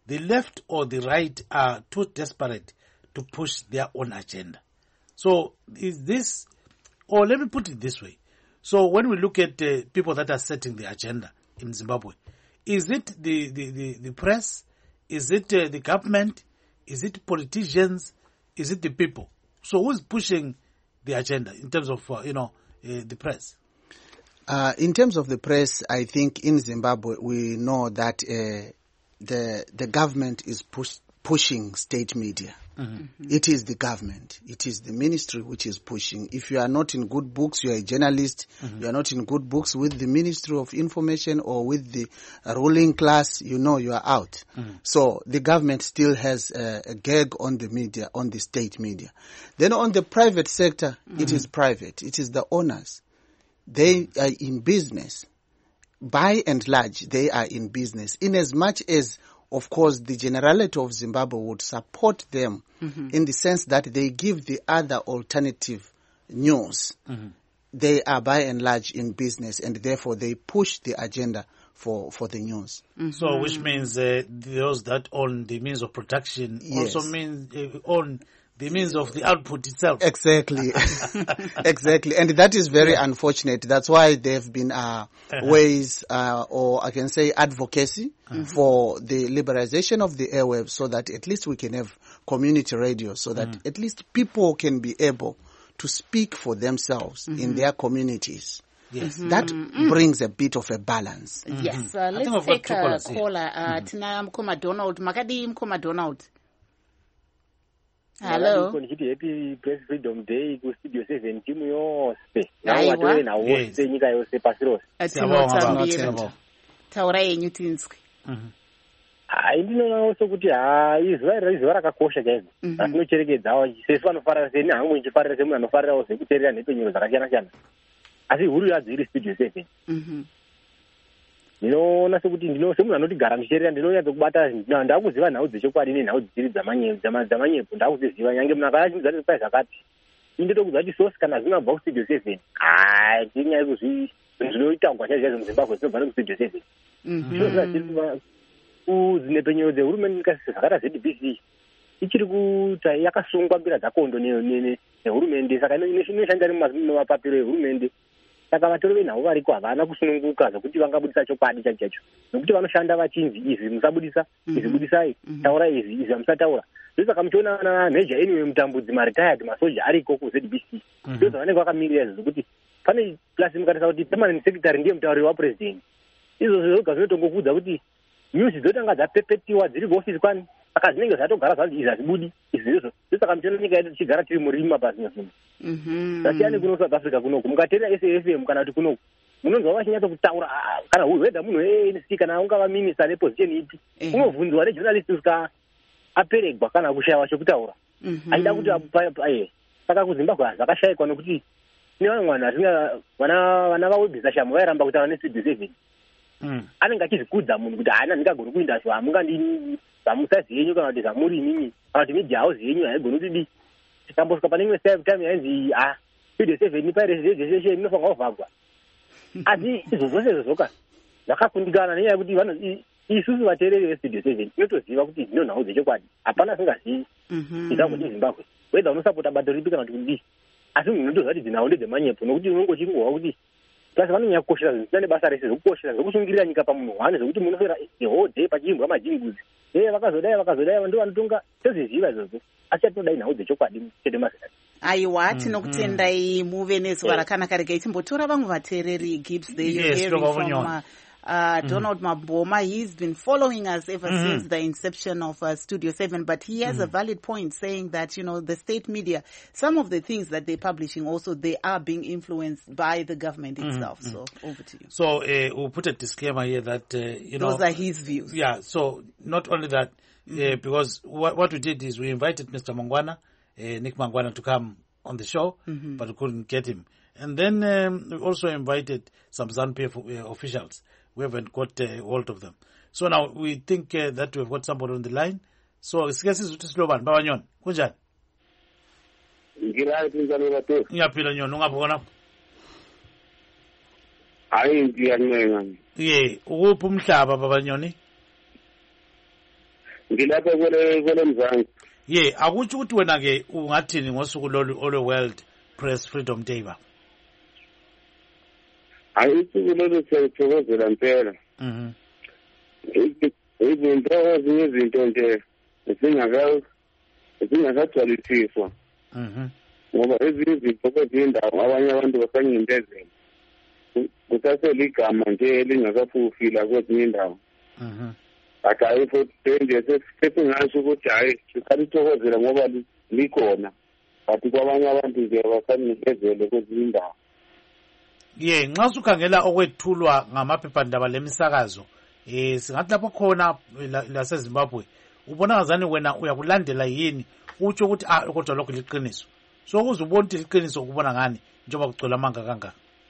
the left or the right are too desperate to push their own agenda. So is this, or let me put it this way. So when we look at people that are setting the agenda in Zimbabwe, is it the press? Is it the government? Is it politicians? Is it the people? So who's pushing the agenda in terms of, the press? In terms of the press, I think in Zimbabwe we know that the government is pushing state media. Mm-hmm. It is the government. It is the ministry which is pushing. If you are not in good books, you are a journalist. Mm-hmm. You are not in good books with the Ministry of Information or with the ruling class, you are out. Mm-hmm. So the government still has a gag on the media, on the state media. Then on the private sector, it is private. It is the owners. They are in business. By and large, they are in business. In as much as, of course, the generality of Zimbabwe would support them in the sense that they give the other alternative news. Mm-hmm. They are by and large in business, and therefore they push the agenda for the news. Mm-hmm. So which means those that own the means of production also mean own the means of the output itself. Exactly. Exactly. And that is very unfortunate. That's why there have been ways, or I can say advocacy for the liberalization of the airwaves so that at least we can have community radio, so that at least people can be able to speak for themselves in their communities. Yes. That brings a bit of a balance. Yes. Let's take a caller. Tina Mkoma Donald. Makadi Mkoma Donald. Hello. Happy Press Freedom Day ku Studio 7 timu yose. Nawo na wose nyika yose pasiro. Taura yenyu tinzwe. Ndinoona also kuti izuva rakakosha chaizvo. Ratinocherekedzawo sesu vanofarira seni hangu nchifarira semunhu anofarirawo zvekuteerera nhepenyero dzakasiyana siyana. Asi huru yadziri Studio 7. Ndinoona sekuti semunhu anotigara ndicherera ndinonyatsa kubata ndakuziva nhau dzechokwadi nenhau dziri dzamanyepo ndakuziziva nyange munhu akachimizati kwai zvakati indotokudza kuti sosi kana zvinobva kustudio 7 tinyaya zvinoitangwa chaizvo muzimbabwe dzinobva kustudio 7 zvozvaziri kuzinepenyero dzehurumende nyika zvakata ZBC ichiri kuti yakasungwa mbira dzakondo nehurumende saka inoshandira nemapapiro ehurumende. Saka vatori venhau variko havana kusununguka zvokuti vangabudisa chokwadi chacho nokuti vanoshanda vachinzi izvi musabudisa izvi budisai taura izvi hamusataura. Ndosaka muchiona meja anyway mutambudzi maretired masoja ariko kuZBC ndozvavanenge vakamirira izvo zvokuti pane plus mukatarisa kuti permanent secretary ndiye mutauriri wapresident. Izvozvo zvoga zvinotongokudza kuti news dzotanga dzapepetiwa dziri kuofisi kwani saka zvinenge zvatogara zvanzi izvi hazvibudi izvizvo. Ndosaka muchiona nyika yedu tichigara tiri murimi mabasa nezvimwe zasiyani kuno South Africa kunoku mukateerera SAFM kana kuti kunoku munonzwa vachinyatsa kutaura kana whether munhu ANC kana ungava minista neposition ipi unovhunzwa nejournalist usika aperegwa kana kushayiwa chekutaura aida kuti saka kuZimbabwe zvakashayikwa nokuti vana vawebhisa shamo vairamba kutaura nestudio 7 anenge achizvikudza munhu kuti haana ndingagoni kuinda zvo hamungandini zvamusazi yenyu kana kuti zvamuri inini kana kuti media house yenyu haigoni kuti tikambosvika pane imwe time yainzi studio 7 pairezeshe inofanira kuvhagwa. Asi izvo zvose zvoka zvakakundikana nenyaya yekuti isusu vateereri vestudio 7 tinotoziva kuti dzino nhau dzechokwadi hapana singazivi izangoti Zimbabwe whether unosapota bato ripi kana kuti kudii. Asi munhu unotoziva kuti dzinhau ndedzemanyepo nokuti unongochingova kuti plus vanonyanya kukoshera zvinhu zvisina nebasa rese zvokukoshera zvokusungirira nyika pamunhu hwane zvokuti munofera the whole day pachiimbwa majinguzi vakazodai ndo vanotonga tozviziva izvozvo. Asi atinoda nhau dzechokwadi chete mazita. Aiwa tinokutendai muve nezuva rakanaka. Regai timbotora vamwe vateereri. Gibbs there you're hearing from Donald Maboma. He's been following us ever since the inception of Studio 7, but he has a valid point saying that, the state media, some of the things that they're publishing also, they are being influenced by the government itself. So over to you. So we'll put a disclaimer here that, those are his views. Yeah, so not only that, because what we did is we invited Mr. Mangwana, Nick Mangwana, to come on the show, but we couldn't get him. And then we also invited some ZANU-PF officials. We haven't got hold of them. So now we think that we've got somebody on the line. So sikesi zuti Slovan Bawanyon kunjani? Ngirai tinjani watu. Ngiyapila nyon ungabona. Hayi ngiyanyanga. Ukuphi umhlaba Babanyoni? ngilapha kwele Mzansi. Ye, akutsho ukuthi wena ke ungathini ngosuku lolu World Press Freedom Day ba? Hayi usuku lolu siyathokozela impela. Izinto ezinye nje zingakagcwalisiswa. Ngoba ezinye izinto kwezindawo abanye abantu basangintezela. Kusaseligama nje elingakafufila kwezinye indawo. But hayi futhi nje sesingasho ukuthi hayi sisalithokozela ngoba likhona. But kwabanye abantu nje basangintezele kwezinye indawo. Ye, nxa usukhangela okwethulwa ngamaphephandaba lemisakazo singathi lapho khona laseZimbabwe ubona ngazani wena uyakulandela yini utsho ukuthi kodwa lokho liqiniso. So ukuze ubone ukuthi liqiniso ukubona ngani njengoba kugcwele amanga kangaka.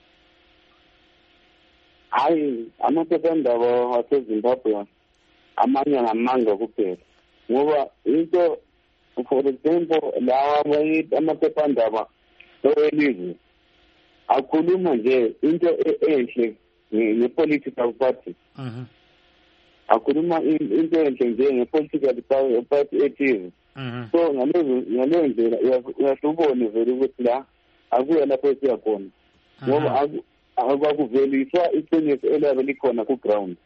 Hayi amaphephandaba aseZimbabwe amanye ngamanga kuphela ngoba into for example lawa amaphephandaba elizwe akhuluma nje into enhle nge-political party. Akhuluma into enhle nje nge-political party ethize. So ngaleyo ndlela uyasubona vele ukuthi la akuya lapho esiya khona ngoba akuveliswa iqiniso elabe likhona ku-ground.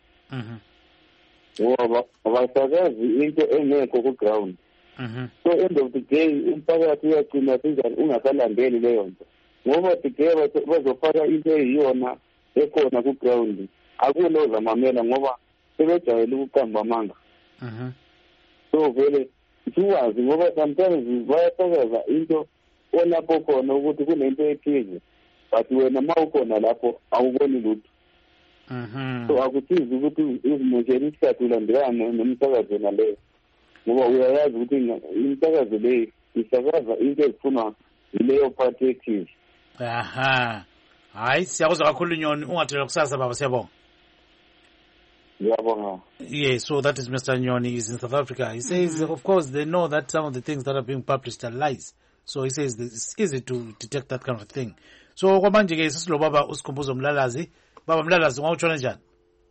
Ngoba abasakazi into engekho ku-ground. So end of the day umphakathi uyagcina sinjani ungasalandeli leyo nto ngoba today bazofaka into eyiyona ekhona ku-ground akulo zamamela ngoba sebejayele ukuqamba amanga. So vele siwazi ngoba sometimes bayasakaza into olapho khona ukuthi kunento ethize but wena ma ukhona lapho awuboni lutho. So akuthizi ukuthi izimoshela isikhathi ulandelana nomsakazo naleyo ngoba uyayazi ukuthi imsakazo leyo isakaza into ezifunwa yileyo party ethize. Hayi siyakuzwa kakhulu Nyoni ungathela kusasa baba siyabonga. Yeah, so that is Mr. Nyoni. He's in South Africa. He says, of course, they know that some of the things that are being published are lies. So he says it's easy to detect that kind of thing. So kwamanje ke sisilo baba usikhumbuzo Mlalazi. Baba Mlalazi ngawutshona njani?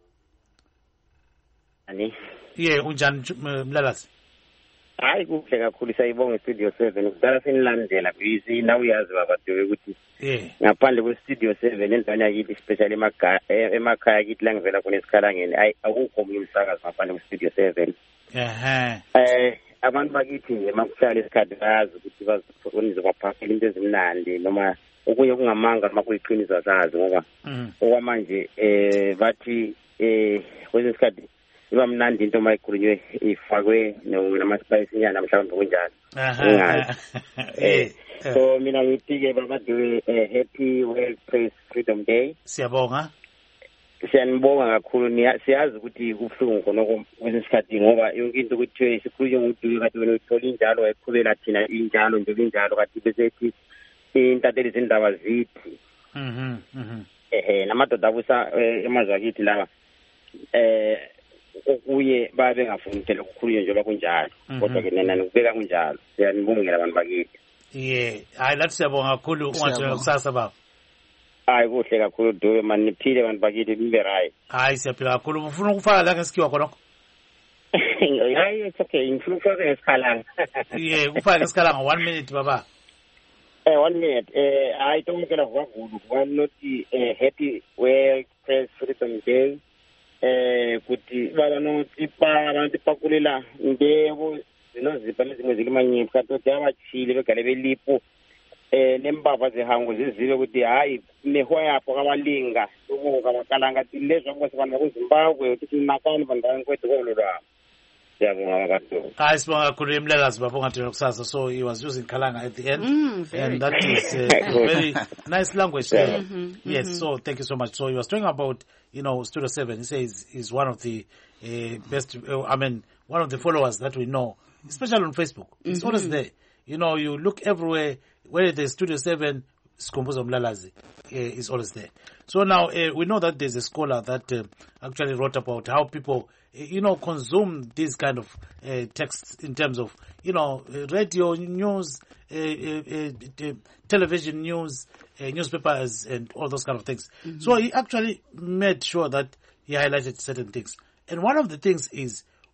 Ani? Yeah, unjani Mlalazi? Hayi kuhle kakhulu sayibonga Studio 7 ukudala senilandela busy na uyazi baba Dube ukuthi ngaphandle kwe Studio 7 endlwane yakithi especially emakhaya kithi la ngivela khona esikhalangeni akukho omunye umsakazo ngaphandle kwe Studio 7. Abantu bakithi nje makuhlala isikhathi bayazi ukuthi bazonize kwaphakela into ezimnandi noma okunye kungamanga noma kuyiqiniso zazi ngoba okwamanje bathi kwesinye isikhathi iba mnandi into mayikhulunywe ifakwe nama-spice nyana mhlawumbe kunjalo. So mina ngithi-ke baba Dube happy World Press Freedom Day. Siyabonga. Siyanibonga kakhulu siyazi ukuthi kubuhlungu khona kwesinye isikhathi ngoba yonke into kuthiwe sikhulunywe nguDube kade wena uyithola injalo wayiqhubela thina injalo nje injalo kade bese ethi intatheli zindaba zithi namadoda abusa emazwe akithi lawa okuye babe ngafuni phela ukukhulunywa njengoba kunjalo kodwa ke nena nikubeka kunjalo siyanibongela abantu bakithi. Hayi lathi siyabonga kakhulu ungathela kusasa baba. Hayi kuhle kakhulu Dube man niphile abantu bakithi nibe right. Hayi siyaphila kakhulu ufuna ukufaka la ngesikhiwa khonokho? Hayi it's okay ngifuna ukufaka ngesikhalanga. Kufaka ngesikhalanga 1 minute baba. 1 minute hayi tomukela kwakhulu kwanothi happy World Press Freedom Day. Kuti baba no tipa abantu pakulela ndebo zinozipa nezimwe zilimanyiphi kanti abachile begale belipo nembava zehango zizibe ukuthi hayi neho yapho kabalinga ukuka bakalanga tilezwa ngoba abantu bakuZimbabwe ukuthi nakani bandani kwethu kololwa. Siyabonga kakhulu. Hayi sibonga kakhulu Mlalazi baba ungathela kusasa. So he was using Kalanga at the end and that is very nice language there. Yes, so thank you so much. So he was talking about Studio 7. He says he's one of the best one of the followers that we know, especially on Facebook. It's always there. You look everywhere where there's Studio 7, Sikhumbuzo Mlalazi is always there. So now we know that there's a scholar that actually wrote about how people consume these kind of texts in terms of radio news, television news, newspapers, and all those kind of things. So he actually made sure that he highlighted certain things. And one of the things is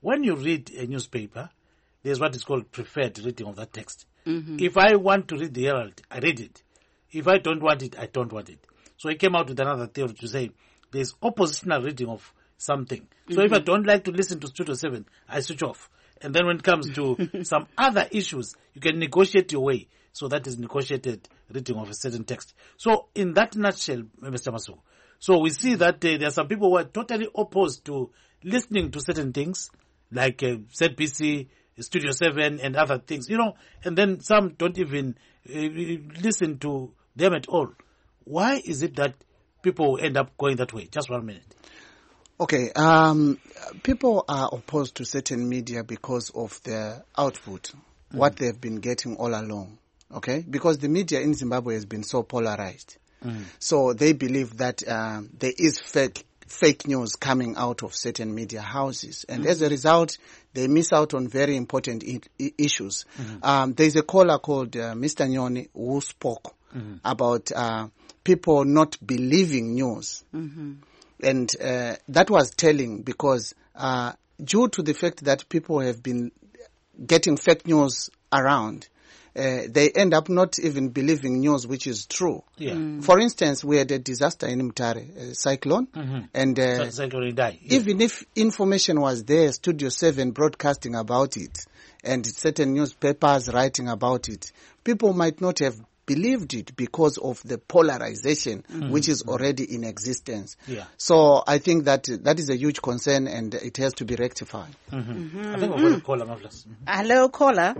when you read a newspaper, there's what is called preferred reading of that text. If I want to read the Herald, I read it. If I don't want it, I don't want it. So he came out with another theory to say there's oppositional reading of something. So if I don't like to listen to Studio 7, I switch off. And then when it comes to some other issues, you can negotiate your way. So that is negotiated reading of a certain text. So in that nutshell, Mr. Masuku, so we see that there are some people who are totally opposed to listening to certain things, like ZBC, Studio 7 and other things, and then some don't even listen to them at all. Why is it that people end up going that way? Just 1 minute. Okay, people are opposed to certain media because of their output, what they've been getting all along, okay? Because the media in Zimbabwe has been so polarized. So they believe that there is fake news coming out of certain media houses. And as a result, they miss out on very important issues. There's a caller called Mr. Nyoni who spoke about people not believing news. And that was telling because due to the fact that people have been getting fake news around, they end up not even believing news which is true. For instance, we had a disaster in Mutare, a cyclone, and cyclone died. Even if information was there, Studio 7 broadcasting about it, and certain newspapers writing about it, people might not have believed it because of the polarization which is already in existence. So I think that is a huge concern and it has to be rectified. I think we're going to call him. Hello, caller.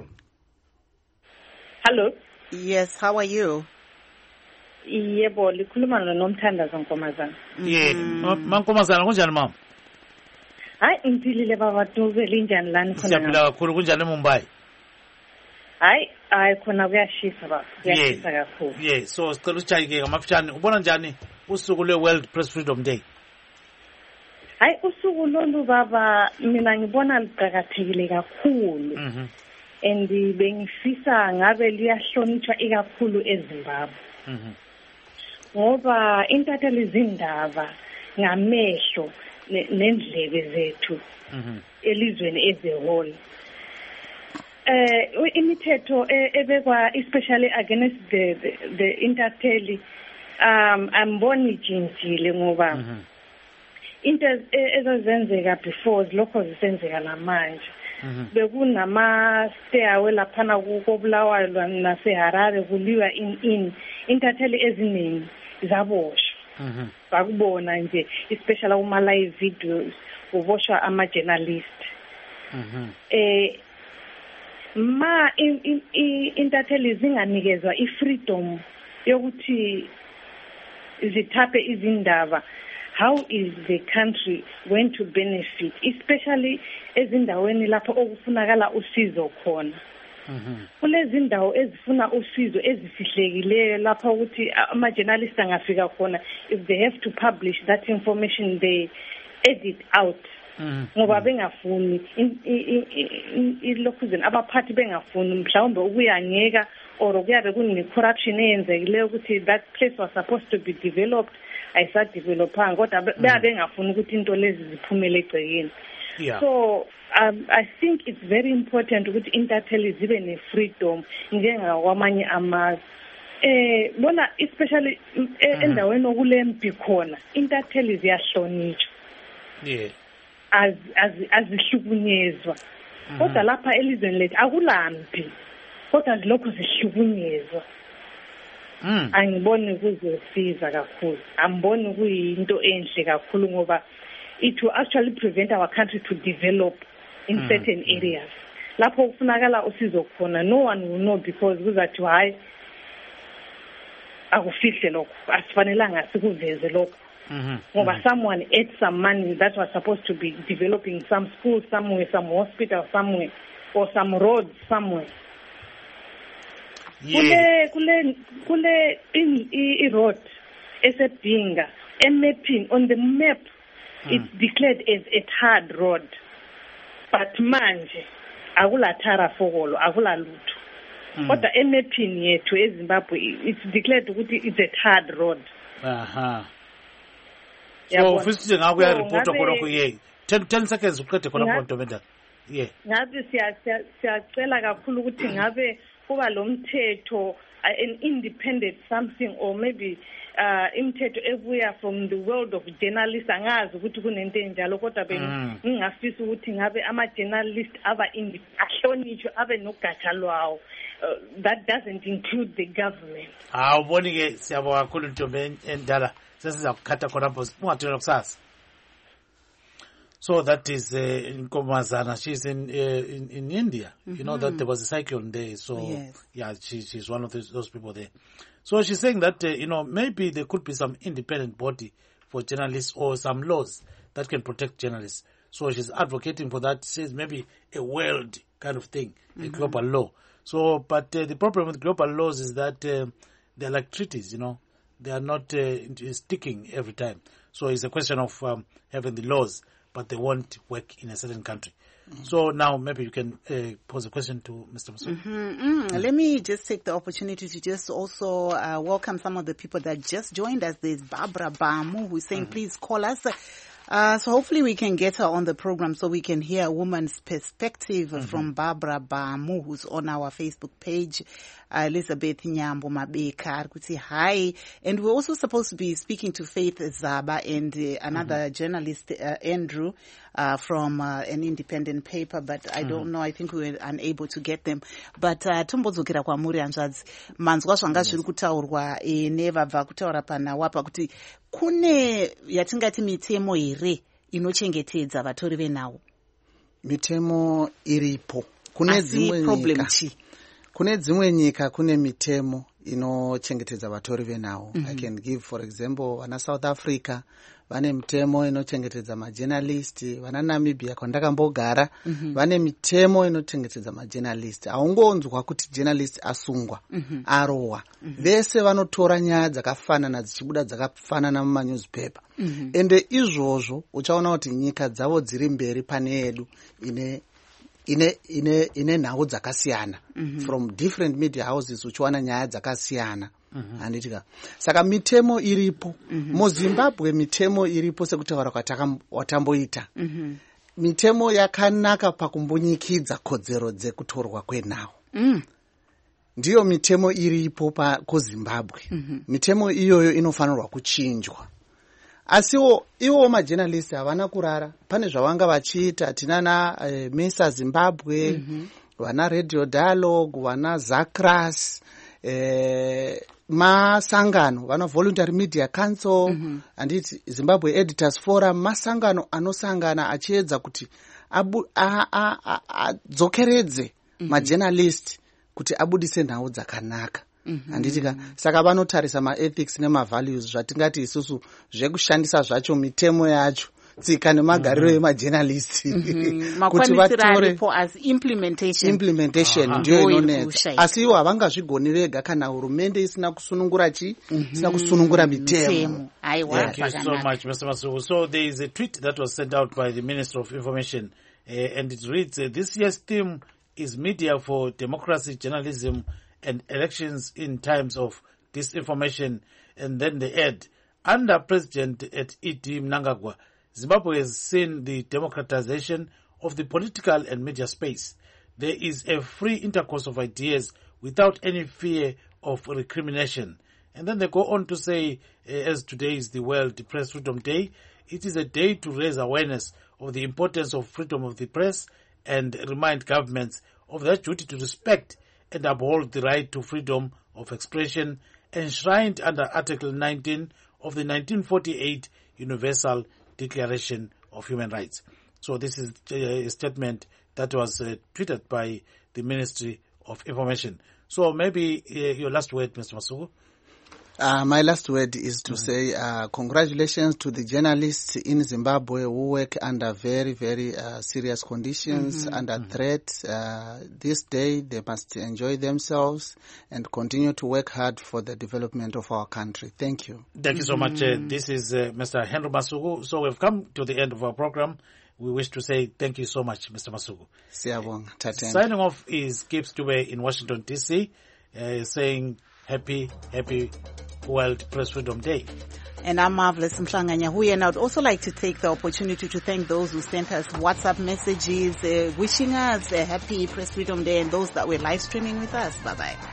Hello. Yes, how are you? Yebo, likhuluma noMthandazo Nkomazana. Mankomazana kunjani mama? Hayi impilile baba Dube linjani lani khona? Siyaphila kakhulu kunjani eMumbai? Hayi khona kuyashisa baba. Kuyashisa kakhulu. Yeah, so sicela usijayike ngamafishane. Ubona njani usuku lwe-World Press Freedom Day? Hayi usuku lolu baba mina ngibona liqhakathekile kakhulu. And bengifisa ngabe liyahlonishwa ikakhulu eZimbabwe. Ngoba intatheli izindaba ngamehlo nendlebe zethu elizweni ezehole. Imithetho ebekwa especially against the intatheli amboni ijintile ngoba into ezazenzeka before lokho zisenzeka namanje. Bekunama stairway laphana kuKobulawayo naseHarare kuliwa intatheli eziningi zaboshwa. Bakubona nje especially uma live videos uboshwa ama journalist. Ma intatheli zinganikezwa ifreedom yokuthi zithape izindaba, how is the country going to benefit, especially ezindaweni lapho okufunakala usizo khona? Kulezi ndawo ezifuna usizo ezifihlekileyo lapho ukuthi ama journalists angafika khona, if they have to publish that information they edit out. Ngoba bengafuni ilokhuzeni abaphathi bengafuni mhlawumbe ukuyangeka or kuyabe kune corruption eyenzekileyo ukuthi that place was supposed to be developed ayisadevelopanga kodwa bengafuni ukuthi into lezi ziphumele egcekeni. So I think it's very important ukuthi intatheli zibe ne-freedom njengakwamanye amazwe. Bona especially endaweni okulempi khona intatheli ziyahlonishwa. Azihlukunyezwa. Kodwa lapha elizweni lethu akulampi. Kodwa lokho zihlukunyezwa. Angiboni kuzosiza kakhulu. Angiboni kuyinto enhle kakhulu ngoba it will actually prevent our country to develop in certain areas. Lapho kufunakala usizo khona no one will know because kuzathi hayi akufihle lokho asifanelanga sikuveze lokho. Ngoba someone ate some money that was supposed to be developing some schools somewhere, some hospital somewhere, or some roads somewhere. Kule road esebhinga mapping on the map it's declared as a hard road, but manje akula thara fokolo akula lutho. Kodwa mapping yethu eZimbabwe it's declared ukuthi it's a hard road. So ufisithe ngakuya report khona ku 10 seconds uqede khona Ntomendala. Yeah. Ngabe siyacela kakhulu ukuthi ngabe kuba lo mthetho an independent something or maybe imithetho ebuya from the world of journalists angazi ukuthi kunento enjalo kodwa ngingafisa ukuthi ngabe ama-journalist ahlonitshwe abe nogatsha lwawo. That doesn't include the government. Awuboni-ke siyabonga kakhulu Ntombi endala sesiza kukhatha khonapho ungathola kusasa. So that is Nkomazana. She's in India. You know that there was a cyclone there. So yeah, she's one of those people there. So she's saying that maybe there could be some independent body for journalists or some laws that can protect journalists. So she's advocating for that. She says maybe a world kind of thing, a global law. So, but the problem with global laws is that they're like treaties. They are not sticking every time. So it's a question of having the laws, but they won't work in a certain country. So now maybe you can pose a question to Mr. Masuku. Let me just take the opportunity to just also welcome some of the people that just joined us. There's Barbara Bamu who's saying, please call us. So hopefully we can get her on the program so we can hear a woman's perspective from Barbara Bamu, who's on our Facebook page. Elizabeth Nyambo Mabeka, say hi. And we're also supposed to be speaking to Faith Zaba and another journalist, Andrew, from an independent paper, but I don't know. I think we were unable to get them. But tombozokera kwa muri anzadzi manzwa zvanga zviri kutaurwa nevabva kutaura panawapa kuti kune yatingati mitemo here inochengetedza vatori venhau. Mitemo iripo. Kune dzimwe nyika kune mitemo inochengetedza vatori venhau. I can give for example vana South Africa vane mitemo inochengetedza majournalist, vana Namibia kwandakambogara vane mitemo inochengetedza majournalist. Haungonzwa kuti journalist asungwa, arowa. Vese vanotora nyaya dzakafanana dzichibuda dzakafanana mumanewspaper. Ende izvozvo uchaona kuti nyika dzavo dziri mberi pane yedu ine nhau dzakasiyana from different media houses uchiwana nyaya dzakasiyana. Handitika saka mitemo iripo muZimbabwe, mitemo iripo sekutaura kwatamboita. Mitemo yakanaka pakumbonyikidza kodzero dzekutorwa kwenhau. Ndiyo mitemo iripo kuZimbabwe. Mitemo iyoyo inofanirwa kuchinjwa. Asiwo iwo majournalist havana kurara. Pane zvavanga vachiita, tinana Mesa Zimbabwe, vana Radio Dialogue, vana Zakras, masangano vana Voluntary Media Council, and it's Zimbabwe Editors Forum, masangano anosangana achiedza kuti adzokeredze majournalist kuti abudise nhau dzakanaka. Handitika saka vanotarisa maethics nemavalues zvatingati isusu zvekushandisa zvacho mitemo yacho tsika nemagariro emajournalist kuti vatore as implementation ndiyo inonetsa. Asi ivo havangazvigoni vega kana hurumende isina kusunungura isina kusunungura mitemo. Thank you so much, Mr. Masuku. So there is a tweet that was sent out by the Minister of Information and it reads, this year's theme is Media for Democracy, Journalism and Elections in Times of Disinformation. And then they add, under President E.D. Mnangagwa, Zimbabwe has seen the democratization of the political and media space. There is a free intercourse of ideas without any fear of recrimination. And then they go on to say, as today is the World Press Freedom Day, it is a day to raise awareness of the importance of freedom of the press and remind governments of their duty to respect and uphold the right to freedom of expression enshrined under Article 19 of the 1948 Universal Declaration of Human Rights. So this is a statement that was tweeted by the Ministry of Information. So maybe your last word, Mr. Masuku. My last word is to say congratulations to the journalists in Zimbabwe who work under very, very serious conditions, under threat. This day they must enjoy themselves and continue to work hard for the development of our country. Thank you. Thank you so much. This is Mr. Henry Masuku. So we've come to the end of our program. We wish to say thank you so much, Mr. Masuku. Signing off is Gibbs Dube in Washington, D.C., saying Happy World Press Freedom Day. And I'm Marvelous Mhlanga Nyahuye, and I would also like to take the opportunity to thank those who sent us WhatsApp messages wishing us a happy Press Freedom Day and those that were live streaming with us. Bye-bye.